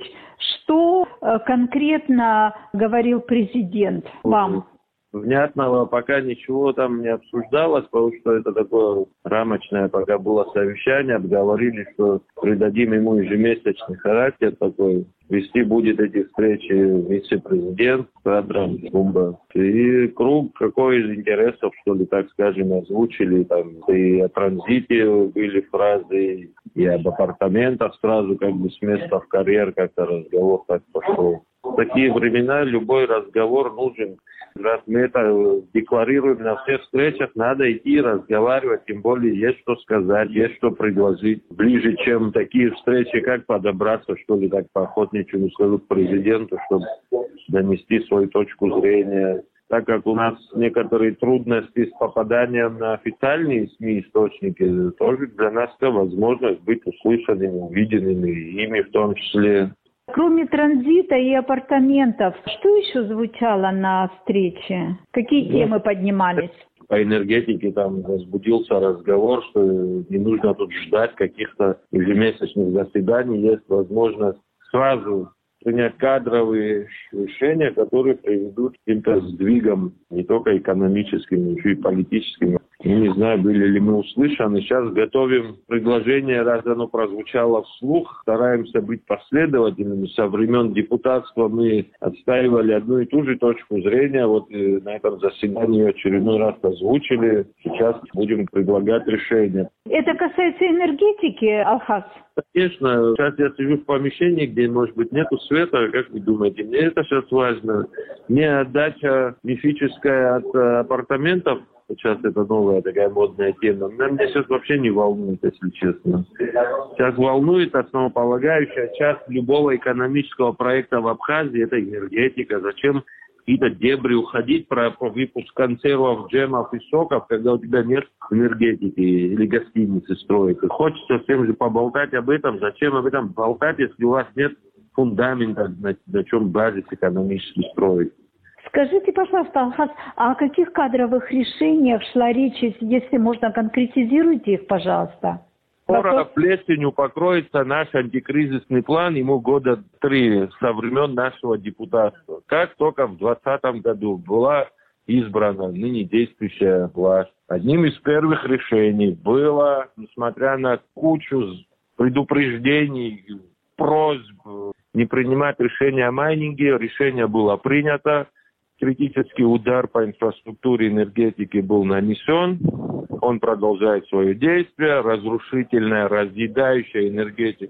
Что конкретно говорил президент вам? Внятного пока ничего там не обсуждалось, потому что это такое рамочное пока было совещание. Обговорили, что придадим ему ежемесячный характер такой. Вести будет эти встречи вице-президент, кадром, Бумба. И круг какой из интересов, что ли, так скажем, озвучили. Там и о транзите были фразы, и об апартаментах сразу как бы с места в карьер как-то разговор так пошел. В такие времена любой разговор нужен. Раз мы это декларируем на всех встречах, надо идти разговаривать, тем более есть что сказать, есть что предложить. Ближе, чем такие встречи, как подобраться, что ли, так поохотничьему скажу к президенту, чтобы донести свою точку зрения. Так как у нас некоторые трудности с попаданием на официальные СМИ источники, тоже для нас это возможность быть услышанными, увиденными, ими в том числе. Кроме транзита и апартаментов, что еще звучало на встрече? Какие темы поднимались? По энергетике там возбудился разговор, что не нужно тут ждать каких-то ежемесячных заседаний. Есть возможность сразу принять кадровые решения, которые приведут к каким-то сдвигам не только экономическим, но еще и политическим. Я не знаю, были ли мы услышаны. Сейчас готовим предложение, раз оно прозвучало вслух. Стараемся быть последовательными. Со времен депутатства мы отстаивали одну и ту же точку зрения. Вот на этом заседании очередной раз озвучили. Сейчас будем предлагать решения. Это касается энергетики, Алхаз? Конечно. Сейчас я сижу в помещении, где, может быть, нету света. Как вы думаете, мне это сейчас важно? Мне отдача мифическая от апартаментов. Сейчас это новая такая модная тема. Меня сейчас вообще не волнует, если честно. Сейчас волнует основополагающая часть любого экономического проекта в Абхазии – это энергетика. Зачем какие-то дебри уходить про, про выпуск консервов, джемов и соков, когда у тебя нет энергетики или гостиницы строить. Хочется всем же поболтать об этом. Зачем об этом болтать, если у вас нет фундамента, на, на чем базис экономически строить? Скажите, пожалуйста, Алхаз, а о каких кадровых решениях шла речь, если можно, конкретизируйте их, пожалуйста? Скоро плесенью покроется наш антикризисный план, ему года три со времен нашего депутатства. Как только в двадцатом году была избрана ныне действующая власть, одним из первых решений было, несмотря на кучу предупреждений, просьб не принимать решения о майнинге, решение было принято. Критический удар по инфраструктуре энергетики был нанесен. Он продолжает свое действие. Разрушительная, разъедающая энергетику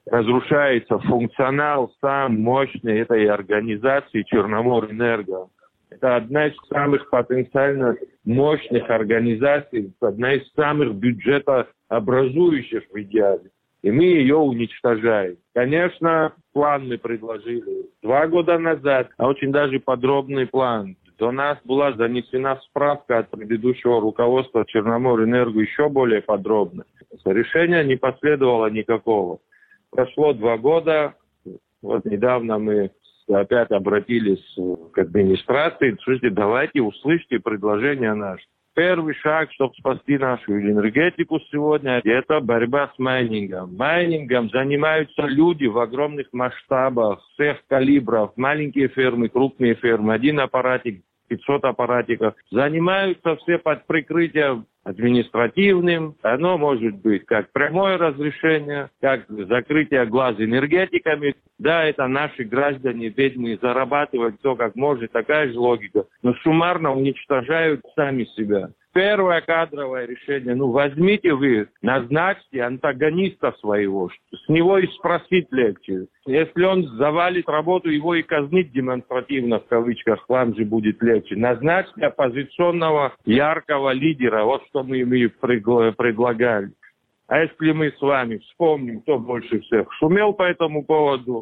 разрушается функционал сам мощный этой организации Черноморэнерго. Это одна из самых потенциально мощных организаций, одна из самых бюджетообразующих в идеале. И мы ее уничтожаем. Конечно, план мы предложили два года назад, а очень даже подробный план. До нас была занесена справка от предыдущего руководства Черноморэнерго еще более подробно. Решения не последовало никакого. Прошло два года. Вот недавно мы опять обратились к администрации. Слушайте, давайте услышьте предложения наши. Первый шаг, чтобы спасти нашу энергетику сегодня, это борьба с майнингом. Майнингом занимаются люди в огромных масштабах, всех калибров, маленькие фермы, крупные фермы, один аппаратик, пятьсот аппаратиков. Занимаются все под прикрытием административным. Оно может быть как прямое разрешение, как закрытие глаз энергетиками. Да, это наши граждане бедные, зарабатывают кто как может, такая же логика. Но суммарно уничтожают сами себя. Первое кадровое решение. Ну, возьмите вы, назначьте антагониста своего. С него и спросить легче. Если он завалит работу, его и казнить демонстративно, в кавычках, вам же будет легче. Назначьте оппозиционного яркого лидера. Вот что мы им и предлагали. А если мы с вами вспомним, кто больше всех шумел по этому поводу,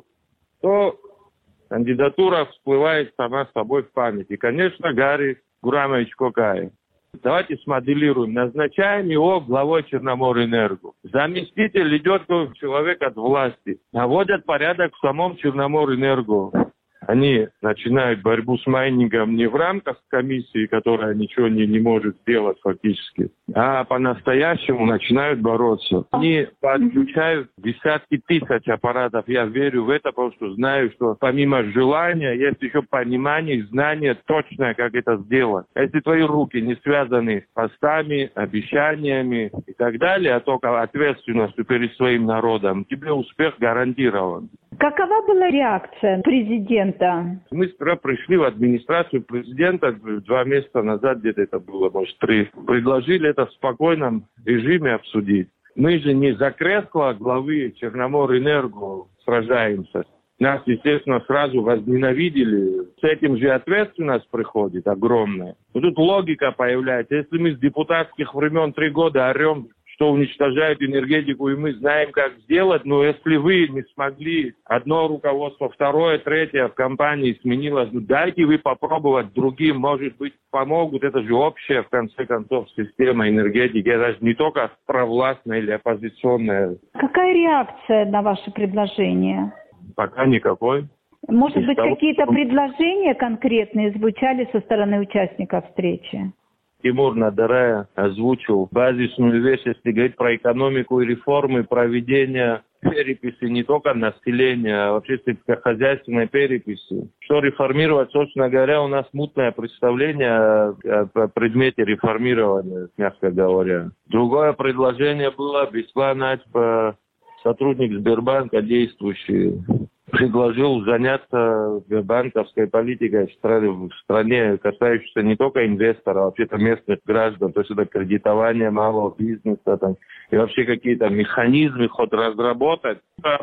то кандидатура всплывает сама собой в памяти. Конечно, Гарри Гурамович Кокаев. Давайте смоделируем. Назначаем его главой Черноморэнерго. Заместитель идет как человек от власти. Наводят порядок в самом Черноморэнерго. Они начинают борьбу с майнингом не в рамках комиссии, которая ничего не, не может сделать фактически, а по-настоящему начинают бороться. Они подключают десятки тысяч аппаратов. Я верю в это, потому что знаю, что помимо желания есть еще понимание и знание точное, как это сделать. Если твои руки не связаны с постами, обещаниями и так далее, а только ответственностью перед своим народом, тебе успех гарантирован. Какова была реакция президента? Мы сперва пришли в администрацию президента два месяца назад, где-то это было, может, три. Предложили это в спокойном режиме обсудить. Мы же не за кресло главы Черноморэнерго сражаемся. Нас, естественно, сразу возненавидели. С этим же ответственность приходит огромная. Но тут логика появляется. Если мы с депутатских времен три года орем, что уничтожают энергетику, и мы знаем, как сделать. Но если вы не смогли, одно руководство, второе, третье в компании сменилось, ну дайте вы попробовать другим, может быть, помогут. Это же общая, в конце концов, система энергетики. Это же не только провластная или оппозиционная. Какая реакция на ваше предложение? Пока никакой. Может Из быть, того, какие-то что... предложения конкретные звучали со стороны участников встречи? Тимур Надарая озвучил базисную вещь, если говорить про экономику и реформы, проведения переписи не только населения, а вообще сельскохозяйственной переписи. Что реформировать, собственно говоря, у нас мутное представление о предмете реформирования, мягко говоря. Другое предложение было бесплатно сотрудник Сбербанка, действующий, предложил заняться банковской политикой в стране, в стране, касающейся не только инвесторов, а вообще-то местных граждан, то есть это кредитование малого бизнеса, там, и вообще какие-то механизмы хоть разработать.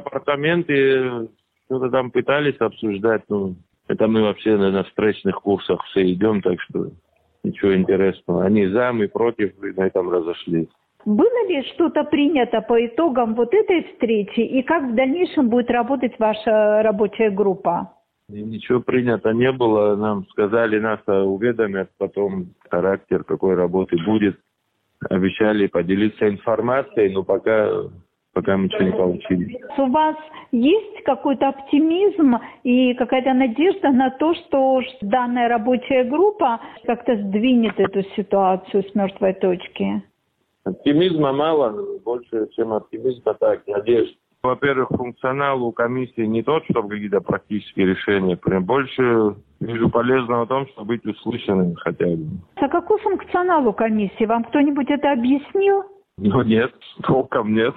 Апартаменты что-то там пытались обсуждать, ну, это мы вообще на встречных курсах все идем, так что ничего интересного. Они за, мы против, и на этом разошлись. Было ли что-то принято по итогам вот этой встречи и как в дальнейшем будет работать ваша рабочая группа? Ничего принято не было. Нам сказали, нас уведомят потом характер какой работы будет. Обещали поделиться информацией, но пока, пока мы ничего не получили. У вас есть какой-то оптимизм и какая-то надежда на то, что данная рабочая группа как-то сдвинет эту ситуацию с мертвой точки? Оптимизма мало, больше, чем оптимизма, так, надежда. Во-первых, функционал у комиссии не тот, чтобы какие-то практические решения. Прям больше вижу полезного в том, чтобы быть услышанным хотя бы. А какой функционал у комиссии? Вам кто-нибудь это объяснил? Ну нет, толком нет.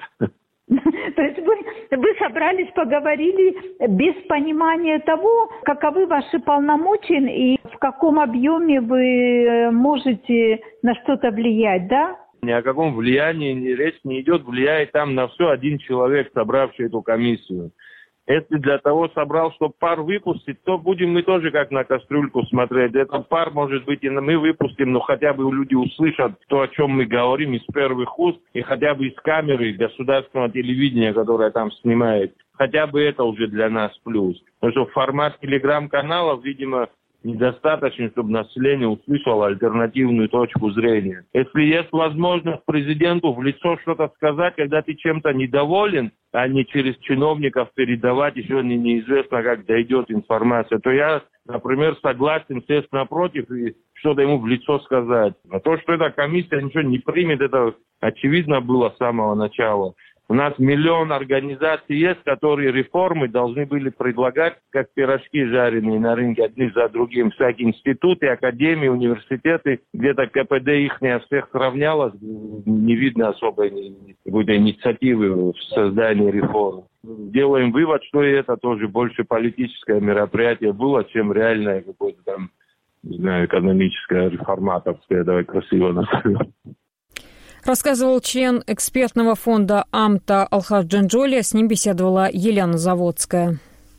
То есть вы, вы собрались, поговорили без понимания того, каковы ваши полномочия и в каком объеме вы можете на что-то влиять, да? Ни о каком влиянии речь не идет, влияет там на все один человек, собравший эту комиссию. Если для того собрал, чтобы пар выпустить, то будем мы тоже как на кастрюльку смотреть. Этот пар, может быть, и мы выпустим, но хотя бы люди услышат то, о чем мы говорим из первых уст, и хотя бы из камеры государственного телевидения, которое там снимает. Хотя бы это уже для нас плюс. Потому что формат телеграм-каналов, видимо, недостаточно, чтобы население услышало альтернативную точку зрения. Если есть возможность президенту в лицо что-то сказать, когда ты чем-то недоволен, а не через чиновников передавать, еще не, неизвестно, как дойдет информация, то я, например, согласен сесть напротив и что-то ему в лицо сказать. А то, что эта комиссия ничего не примет, это очевидно было с самого начала. У нас миллион организаций есть, которые реформы должны были предлагать, как пирожки жареные на рынке, одни за другим. Всякие институты, академии, университеты, где-то КПД их не всех сравнялось, не видно особой какой-то инициативы в создании реформ. Делаем вывод, что это тоже больше политическое мероприятие было, чем реальное какое-то там, не знаю, экономическое, реформаторское, давай красиво назовем. Рассказывал член экспертного фонда АМТА Алхаж Джанджоли, с ним беседовала Елена Заводская.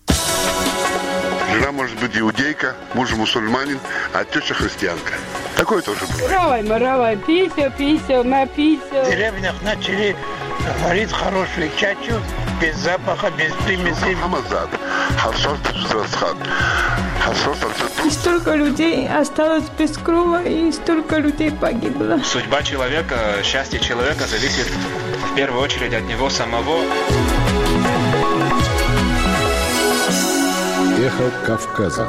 Жена может быть иудейка, муж мусульманин, а теща христианка. Такое тоже бывает. Равай, маравай, писю, писю, на писю. В деревнях начали варить хорошую чачу, без запаха, без примесей. И столько людей осталось без крова, и столько людей погибло. Судьба человека, счастье человека зависит в первую очередь от него самого. Эхо Кавказа.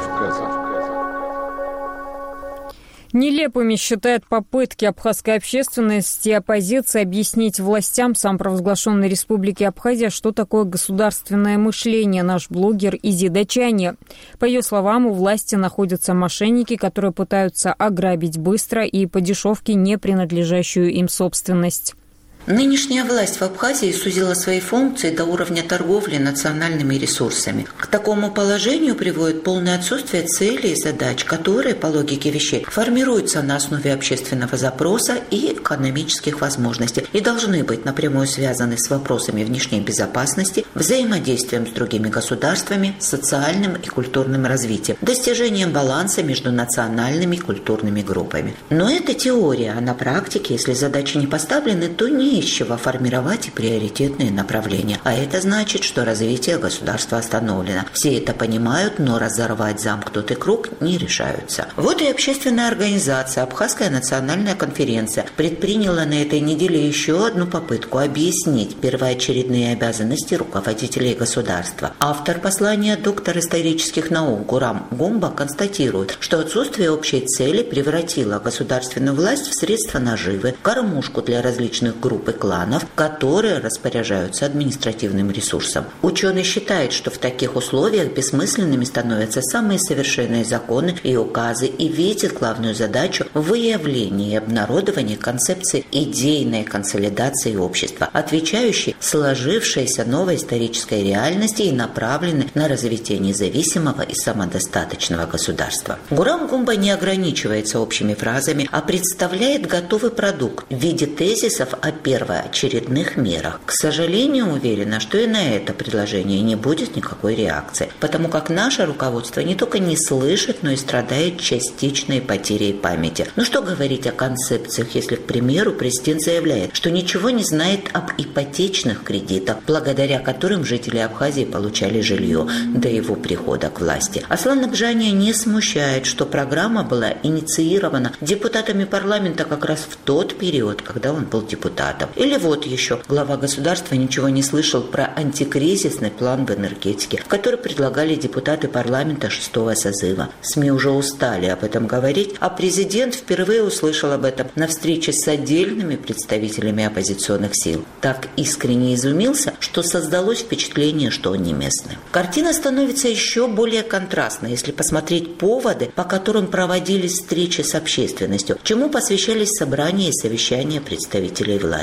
Нелепыми считает попытки абхазской общественности и оппозиции объяснить властям самопровозглашенной Республики Абхазия, что такое государственное мышление, наш блогер Изи Дачани. По ее словам, у власти находятся мошенники, которые пытаются ограбить быстро и по дешевке не принадлежащую им собственность. Нынешняя власть в Абхазии сузила свои функции до уровня торговли национальными ресурсами. К такому положению приводит полное отсутствие целей и задач, которые, по логике вещей, формируются на основе общественного запроса и экономических возможностей и должны быть напрямую связаны с вопросами внешней безопасности, взаимодействием с другими государствами, социальным и культурным развитием, достижением баланса между национальными и культурными группами. Но это теория, а на практике, если задачи не поставлены, то не из чего формировать и приоритетные направления. А это значит, что развитие государства остановлено. Все это понимают, но разорвать замкнутый круг не решаются. Вот и общественная организация «Абхазская национальная конференция» предприняла на этой неделе еще одну попытку объяснить первоочередные обязанности руководителей государства. Автор послания, доктор исторических наук Гурам Гумба, констатирует, что отсутствие общей цели превратило государственную власть в средство наживы, кормушку для различных групп и кланов, которые распоряжаются административным ресурсом. Ученый считает, что в таких условиях бессмысленными становятся самые совершенные законы и указы и видит главную задачу в выявлении и обнародовании концепции идейной консолидации общества, отвечающей сложившейся новой исторической реальности и направленной на развитие независимого и самодостаточного государства. Гурам Гумба не ограничивается общими фразами, а представляет готовый продукт в виде тезисов о первоочередных мерах. К сожалению, уверена, что и на это предложение не будет никакой реакции, потому как наше руководство не только не слышит, но и страдает частичной потерей памяти. Ну что говорить о концепциях, если, к примеру, президент заявляет, что ничего не знает об ипотечных кредитах, благодаря которым жители Абхазии получали жилье до его прихода к власти. Аслан Акжания не смущает, что программа была инициирована депутатами парламента как раз в тот период, когда он был депутатом. Или вот еще, глава государства ничего не слышал про антикризисный план в энергетике, который предлагали депутаты парламента шестого созыва. СМИ уже устали об этом говорить, а президент впервые услышал об этом на встрече с отдельными представителями оппозиционных сил. Так искренне изумился, что создалось впечатление, что он не местный. Картина становится еще более контрастной, если посмотреть поводы, по которым проводились встречи с общественностью, чему посвящались собрания и совещания представителей власти.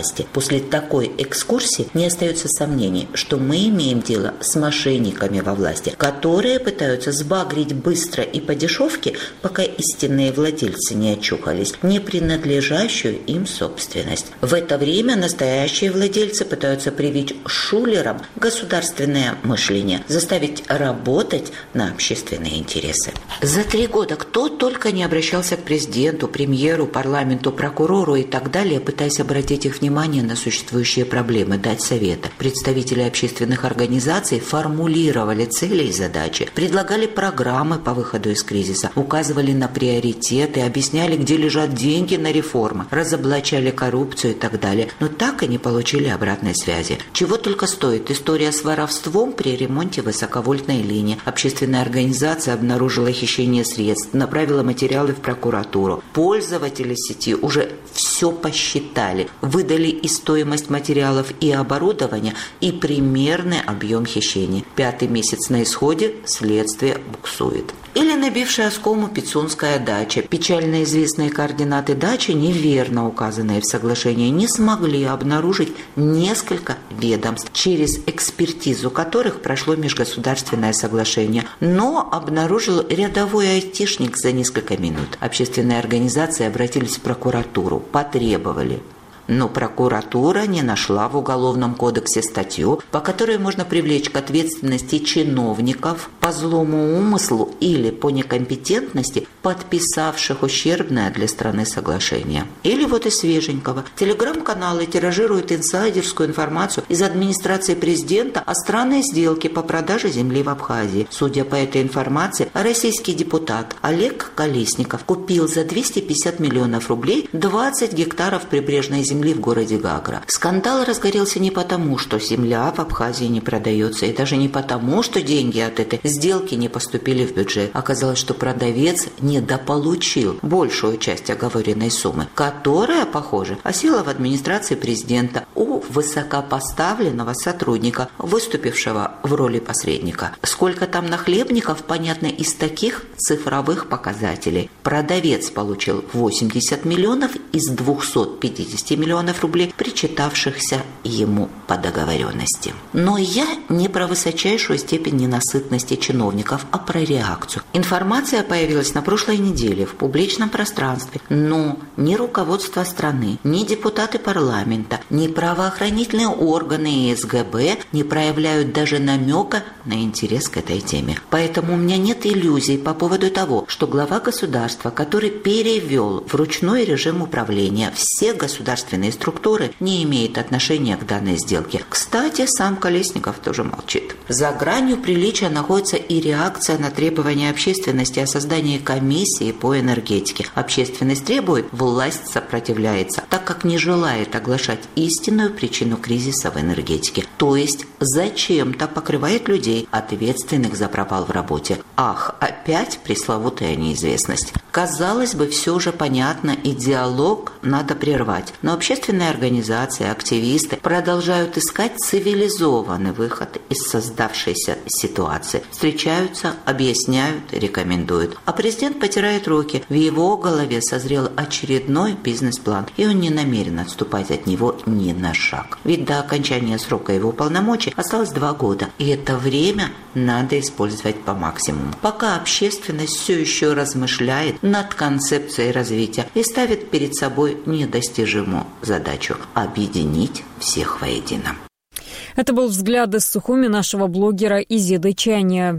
власти. После такой экскурсии не остается сомнений, что мы имеем дело с мошенниками во власти, которые пытаются сбагрить быстро и по дешевке, пока истинные владельцы не очухались, не принадлежащую им собственность. В это время настоящие владельцы пытаются привить шулерам государственное мышление, заставить работать на общественные интересы. За три года кто только не обращался к президенту, премьеру, парламенту, прокурору и так далее, пытаясь обратить их внимание на существующие проблемы, дать советы. Представители общественных организаций формулировали цели и задачи, предлагали программы по выходу из кризиса, указывали на приоритеты, объясняли, где лежат деньги на реформы, разоблачали коррупцию и так далее. Но так и не получили обратной связи. Чего только стоит история с воровством при ремонте высоковольтной линии. Общественная организация обнаружила хищение средств, направила материалы в прокуратуру. Пользователи сети уже все посчитали, выдали и стоимость материалов и оборудования, и примерный объем хищений. Пятый месяц на исходе, следствие буксует. Или набившая оскому Пицунская дача. Печально известные координаты дачи, неверно указанные в соглашении, не смогли обнаружить несколько ведомств, через экспертизу которых прошло межгосударственное соглашение, но обнаружил рядовой айтишник за несколько минут. Общественные организации обратились в прокуратуру, потребовали. Но прокуратура не нашла в Уголовном кодексе статью, по которой можно привлечь к ответственности чиновников по злому умыслу или по некомпетентности, подписавших ущербное для страны соглашение. Или вот из свеженького. Телеграм-каналы тиражируют инсайдерскую информацию из администрации президента о странной сделке по продаже земли в Абхазии. Судя по этой информации, российский депутат Олег Колесников купил за двести пятьдесят миллионов рублей двадцать гектаров прибрежной земли в городе Гагра. Скандал разгорелся не потому, что земля в Абхазии не продается, и даже не потому, что деньги от этой сделки не поступили в бюджет. Оказалось, что продавец недополучил большую часть оговоренной суммы, которая, похоже, осела в администрации президента у высокопоставленного сотрудника, выступившего в роли посредника. Сколько там нахлебников, понятно из таких цифровых показателей. Продавец получил восемьдесят миллионов из двухсот пятидесяти миллионов миллионов рублей, причитавшихся ему по договоренности. Но я не про высочайшую степень ненасытности чиновников, а про реакцию. Информация появилась на прошлой неделе в публичном пространстве, но ни руководство страны, ни депутаты парламента, ни правоохранительные органы и СГБ не проявляют даже намека на интерес к этой теме. Поэтому у меня нет иллюзий по поводу того, что глава государства, который перевел в ручной режим управления все государственные структуры, не имеет отношения к данной сделке. Кстати, сам Колесников тоже молчит. За гранью приличия находится и реакция на требования общественности о создании комиссии по энергетике. Общественность требует, власть сопротивляется, так как не желает оглашать истинную причину кризиса в энергетике. То есть зачем-то покрывает людей, ответственных за провал в работе. Ах, опять пресловутая неизвестность. Казалось бы, все же понятно, и диалог надо прервать. Но общественные организации, активисты продолжают искать цивилизованный выход из создавшейся ситуации. Встречаются, объясняют, рекомендуют. А президент потирает руки. В его голове созрел очередной бизнес-план, и он не намерен отступать от него ни на шаг. Ведь до окончания срока его полномочий осталось два года, и это время надо использовать по максимуму. Пока общественность все еще размышляет над концепцией развития и ставит перед собой недостижимую задачу – объединить всех воедино. Это был взгляд из Сухуми нашего блогера Изиды Чания.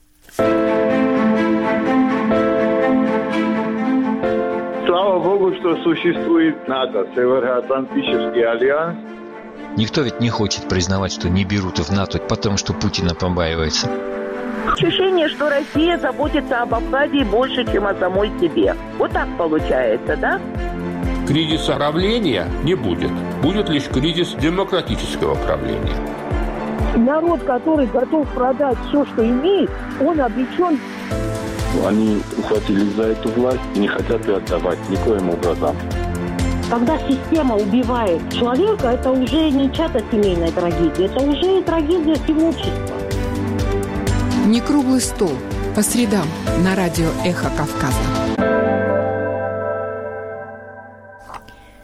Слава Богу, что существует НАТО, Североатлантический альянс. Никто ведь не хочет признавать, что не берут в НАТО, потому что Путина побаивается. Ощущение, что Россия заботится об Абхазии больше, чем о самой себе. Вот так получается, да? Кризиса правления не будет. Будет лишь кризис демократического правления. Народ, который готов продать все, что имеет, он обречен. Они ухватились за эту власть и не хотят ее отдавать никоим образом. Когда система убивает человека, это уже не чья-то семейная трагедия, это уже трагедия всего общества. Не круглый стол. По средам на радио «Эхо Кавказа».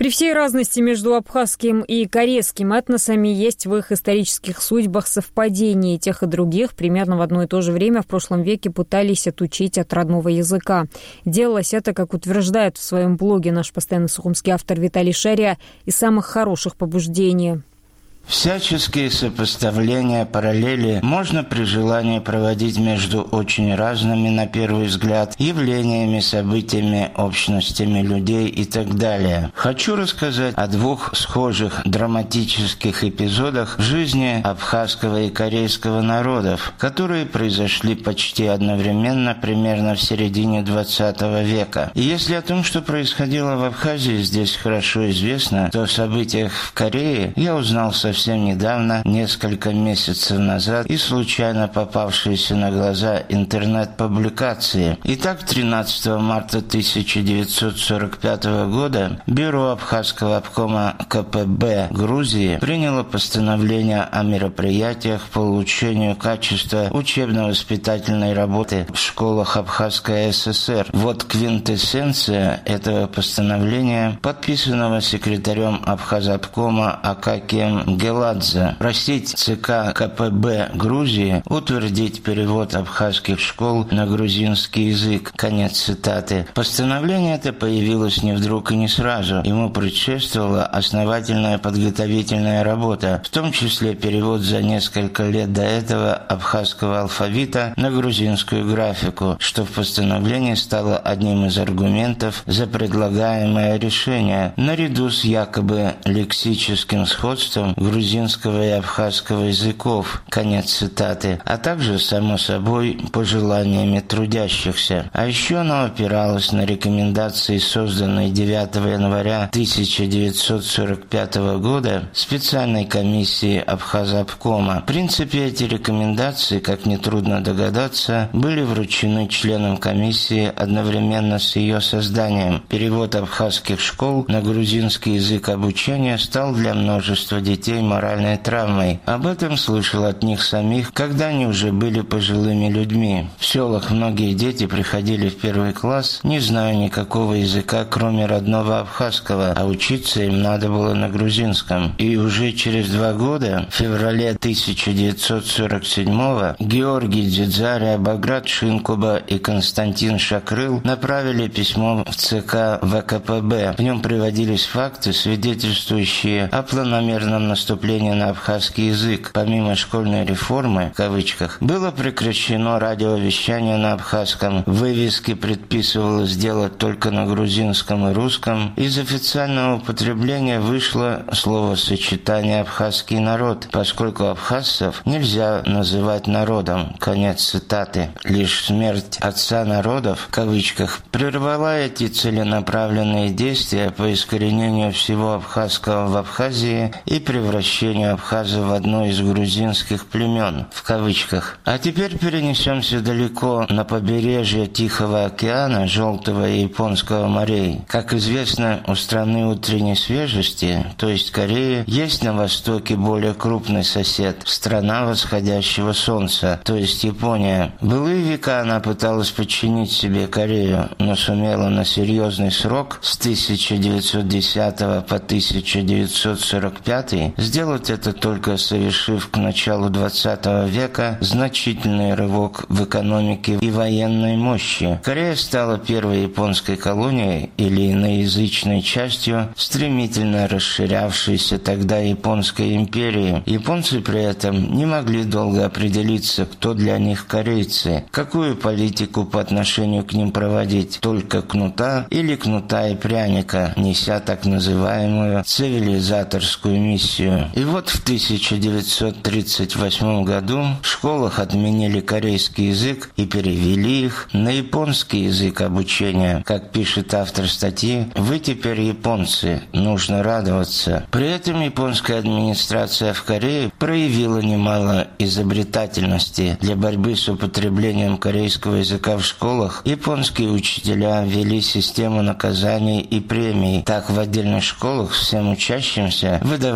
При всей разности между абхазским и карельским этносами есть в их исторических судьбах совпадения. Тех и других примерно в одно и то же время в прошлом веке пытались отучить от родного языка. Делалось это, как утверждает в своем блоге наш постоянный сухумский автор Виталий Шария, из самых хороших побуждений. Всяческие сопоставления, параллели можно при желании проводить между очень разными, на первый взгляд, явлениями, событиями, общностями людей и так далее. Хочу рассказать о двух схожих драматических эпизодах в жизни абхазского и карельского народов, которые произошли почти одновременно, примерно в середине двадцатого века. И если о том, что происходило в Абхазии, здесь хорошо известно, то о событиях в Корее я узнал совсем Совсем недавно, несколько месяцев назад, и случайно попавшиеся на глаза интернет-публикации. Итак, тринадцатого марта тысяча девятьсот сорок пятого года Бюро Абхазского обкома ка пэ бэ Грузии приняло постановление о мероприятиях по улучшению качества учебно-воспитательной работы в школах Абхазской эс эс эр. Вот квинтэссенция этого постановления, подписанного секретарем Абхазобкома Акакием Геладзе. Просить ЦК ка пэ бэ Грузии утвердить перевод абхазских школ на грузинский язык. Конец цитаты. Постановление это появилось не вдруг и не сразу. Ему предшествовала основательная подготовительная работа, в том числе перевод за несколько лет до этого абхазского алфавита на грузинскую графику, что в постановлении стало одним из аргументов за предлагаемое решение, наряду с якобы лексическим сходством грузинского и абхазского языков, конец цитаты, а также, само собой, пожеланиями трудящихся. А еще оно опиралось на рекомендации, созданной девятого января тысяча девятьсот сорок пятого года специальной комиссии Абхазобкома. В принципе, эти рекомендации, как нетрудно догадаться, были вручены членам комиссии одновременно с ее созданием. Перевод абхазских школ на грузинский язык обучения стал для множества детей моральной травмой. Об этом слышал от них самих, когда они уже были пожилыми людьми. В селах многие дети приходили в первый класс, не зная никакого языка, кроме родного абхазского, а учиться им надо было на грузинском. И уже через два года, в феврале тысяча девятьсот сорок седьмого, Георгий Дзидзаря, Баграт Шинкуба и Константин Шакрыл направили письмо в ЦК вэ ка пэ бэ. В нем приводились факты, свидетельствующие о планомерном наступлении на абхазский язык. Помимо школьной реформы, в кавычках, было прекращено радиовещание на абхазском, вывески предписывалось делать только на грузинском и русском, из официального употребления вышло словосочетание «абхазский народ», поскольку абхазцев нельзя называть народом. Конец цитаты. Лишь смерть отца народов, в кавычках, прервала эти целенаправленные действия по искоренению всего абхазского в Абхазии и превращению абхазов в одно из грузинских племен, в кавычках. А теперь перенесемся далеко на побережье Тихого океана, Желтого и Японского морей. Как известно, у страны утренней свежести, то есть Кореи, есть на востоке более крупный сосед, страна восходящего солнца, то есть Япония. В былые века она пыталась подчинить себе Корею, но сумела на серьезный срок с тысяча девятьсот десятого по тысяча девятьсот сорок пятый сделать это только совершив к началу двадцатого века значительный рывок в экономике и военной мощи. Корея стала первой японской колонией или иноязычной частью стремительно расширявшейся тогда Японской империи. Японцы при этом не могли долго определиться, кто для них корейцы, какую политику по отношению к ним проводить, только кнута или кнута и пряника, неся так называемую цивилизаторскую миссию. И вот в тысяча девятьсот тридцать восьмом году в школах отменили корейский язык и перевели их на японский язык обучения. Как пишет автор статьи, «Вы теперь японцы, нужно радоваться». При этом японская администрация в Корее проявила немало изобретательности. Для борьбы с употреблением корейского языка в школах японские учителя ввели систему наказаний и премий. Так, в отдельных школах всем учащимся выдавались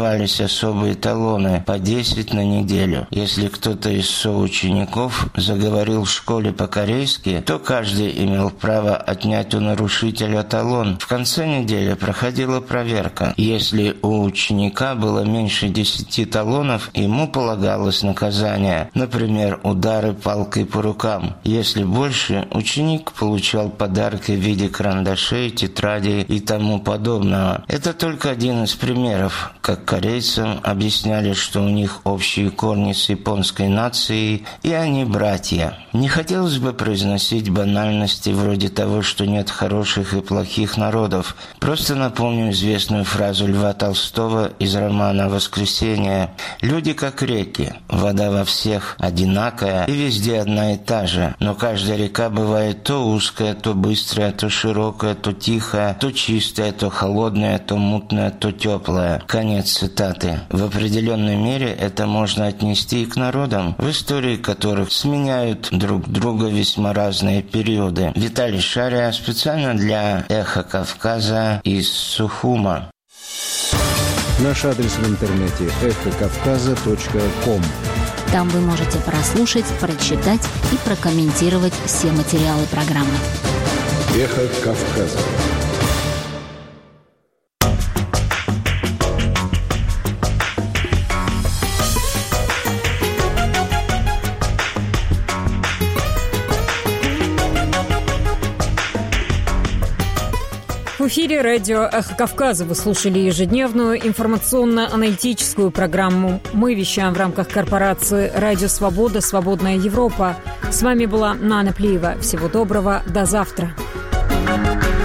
особые талоны, по десять на неделю. Если кто-то из соучеников заговорил в школе по-корейски, то каждый имел право отнять у нарушителя талон. В конце недели проходила проверка. Если у ученика было меньше десяти талонов, ему полагалось наказание, например, удары палкой по рукам. Если больше, ученик получал подарки в виде карандашей, тетрадей и тому подобного. Это только один из примеров, как корейцам объясняли, что у них общие корни с японской нацией, и они братья. Не хотелось бы произносить банальности вроде того, что нет хороших и плохих народов. Просто напомню известную фразу Льва Толстого из романа «Воскресенье». Люди как реки, вода во всех одинакая и везде одна и та же, но каждая река бывает то узкая, то быстрая, то широкая, то тихая, то чистая, то холодная, то мутная, то теплая. Конец цитаты. В определенной мере это можно отнести и к народам, в истории которых сменяют друг друга весьма разные периоды. Виталий Шария специально для «Эхо Кавказа» из Сухума. Наш адрес в интернете эхо кавказа точка ком. Там вы можете прослушать, прочитать и прокомментировать все материалы программы. «Эхо Кавказа». В эфире радио «Эхо Кавказа». Вы слушали ежедневную информационно-аналитическую программу. Мы вещаем в рамках корпорации «Радио Свобода. Свободная Европа». С вами была Нана Плиева. Всего доброго. До завтра.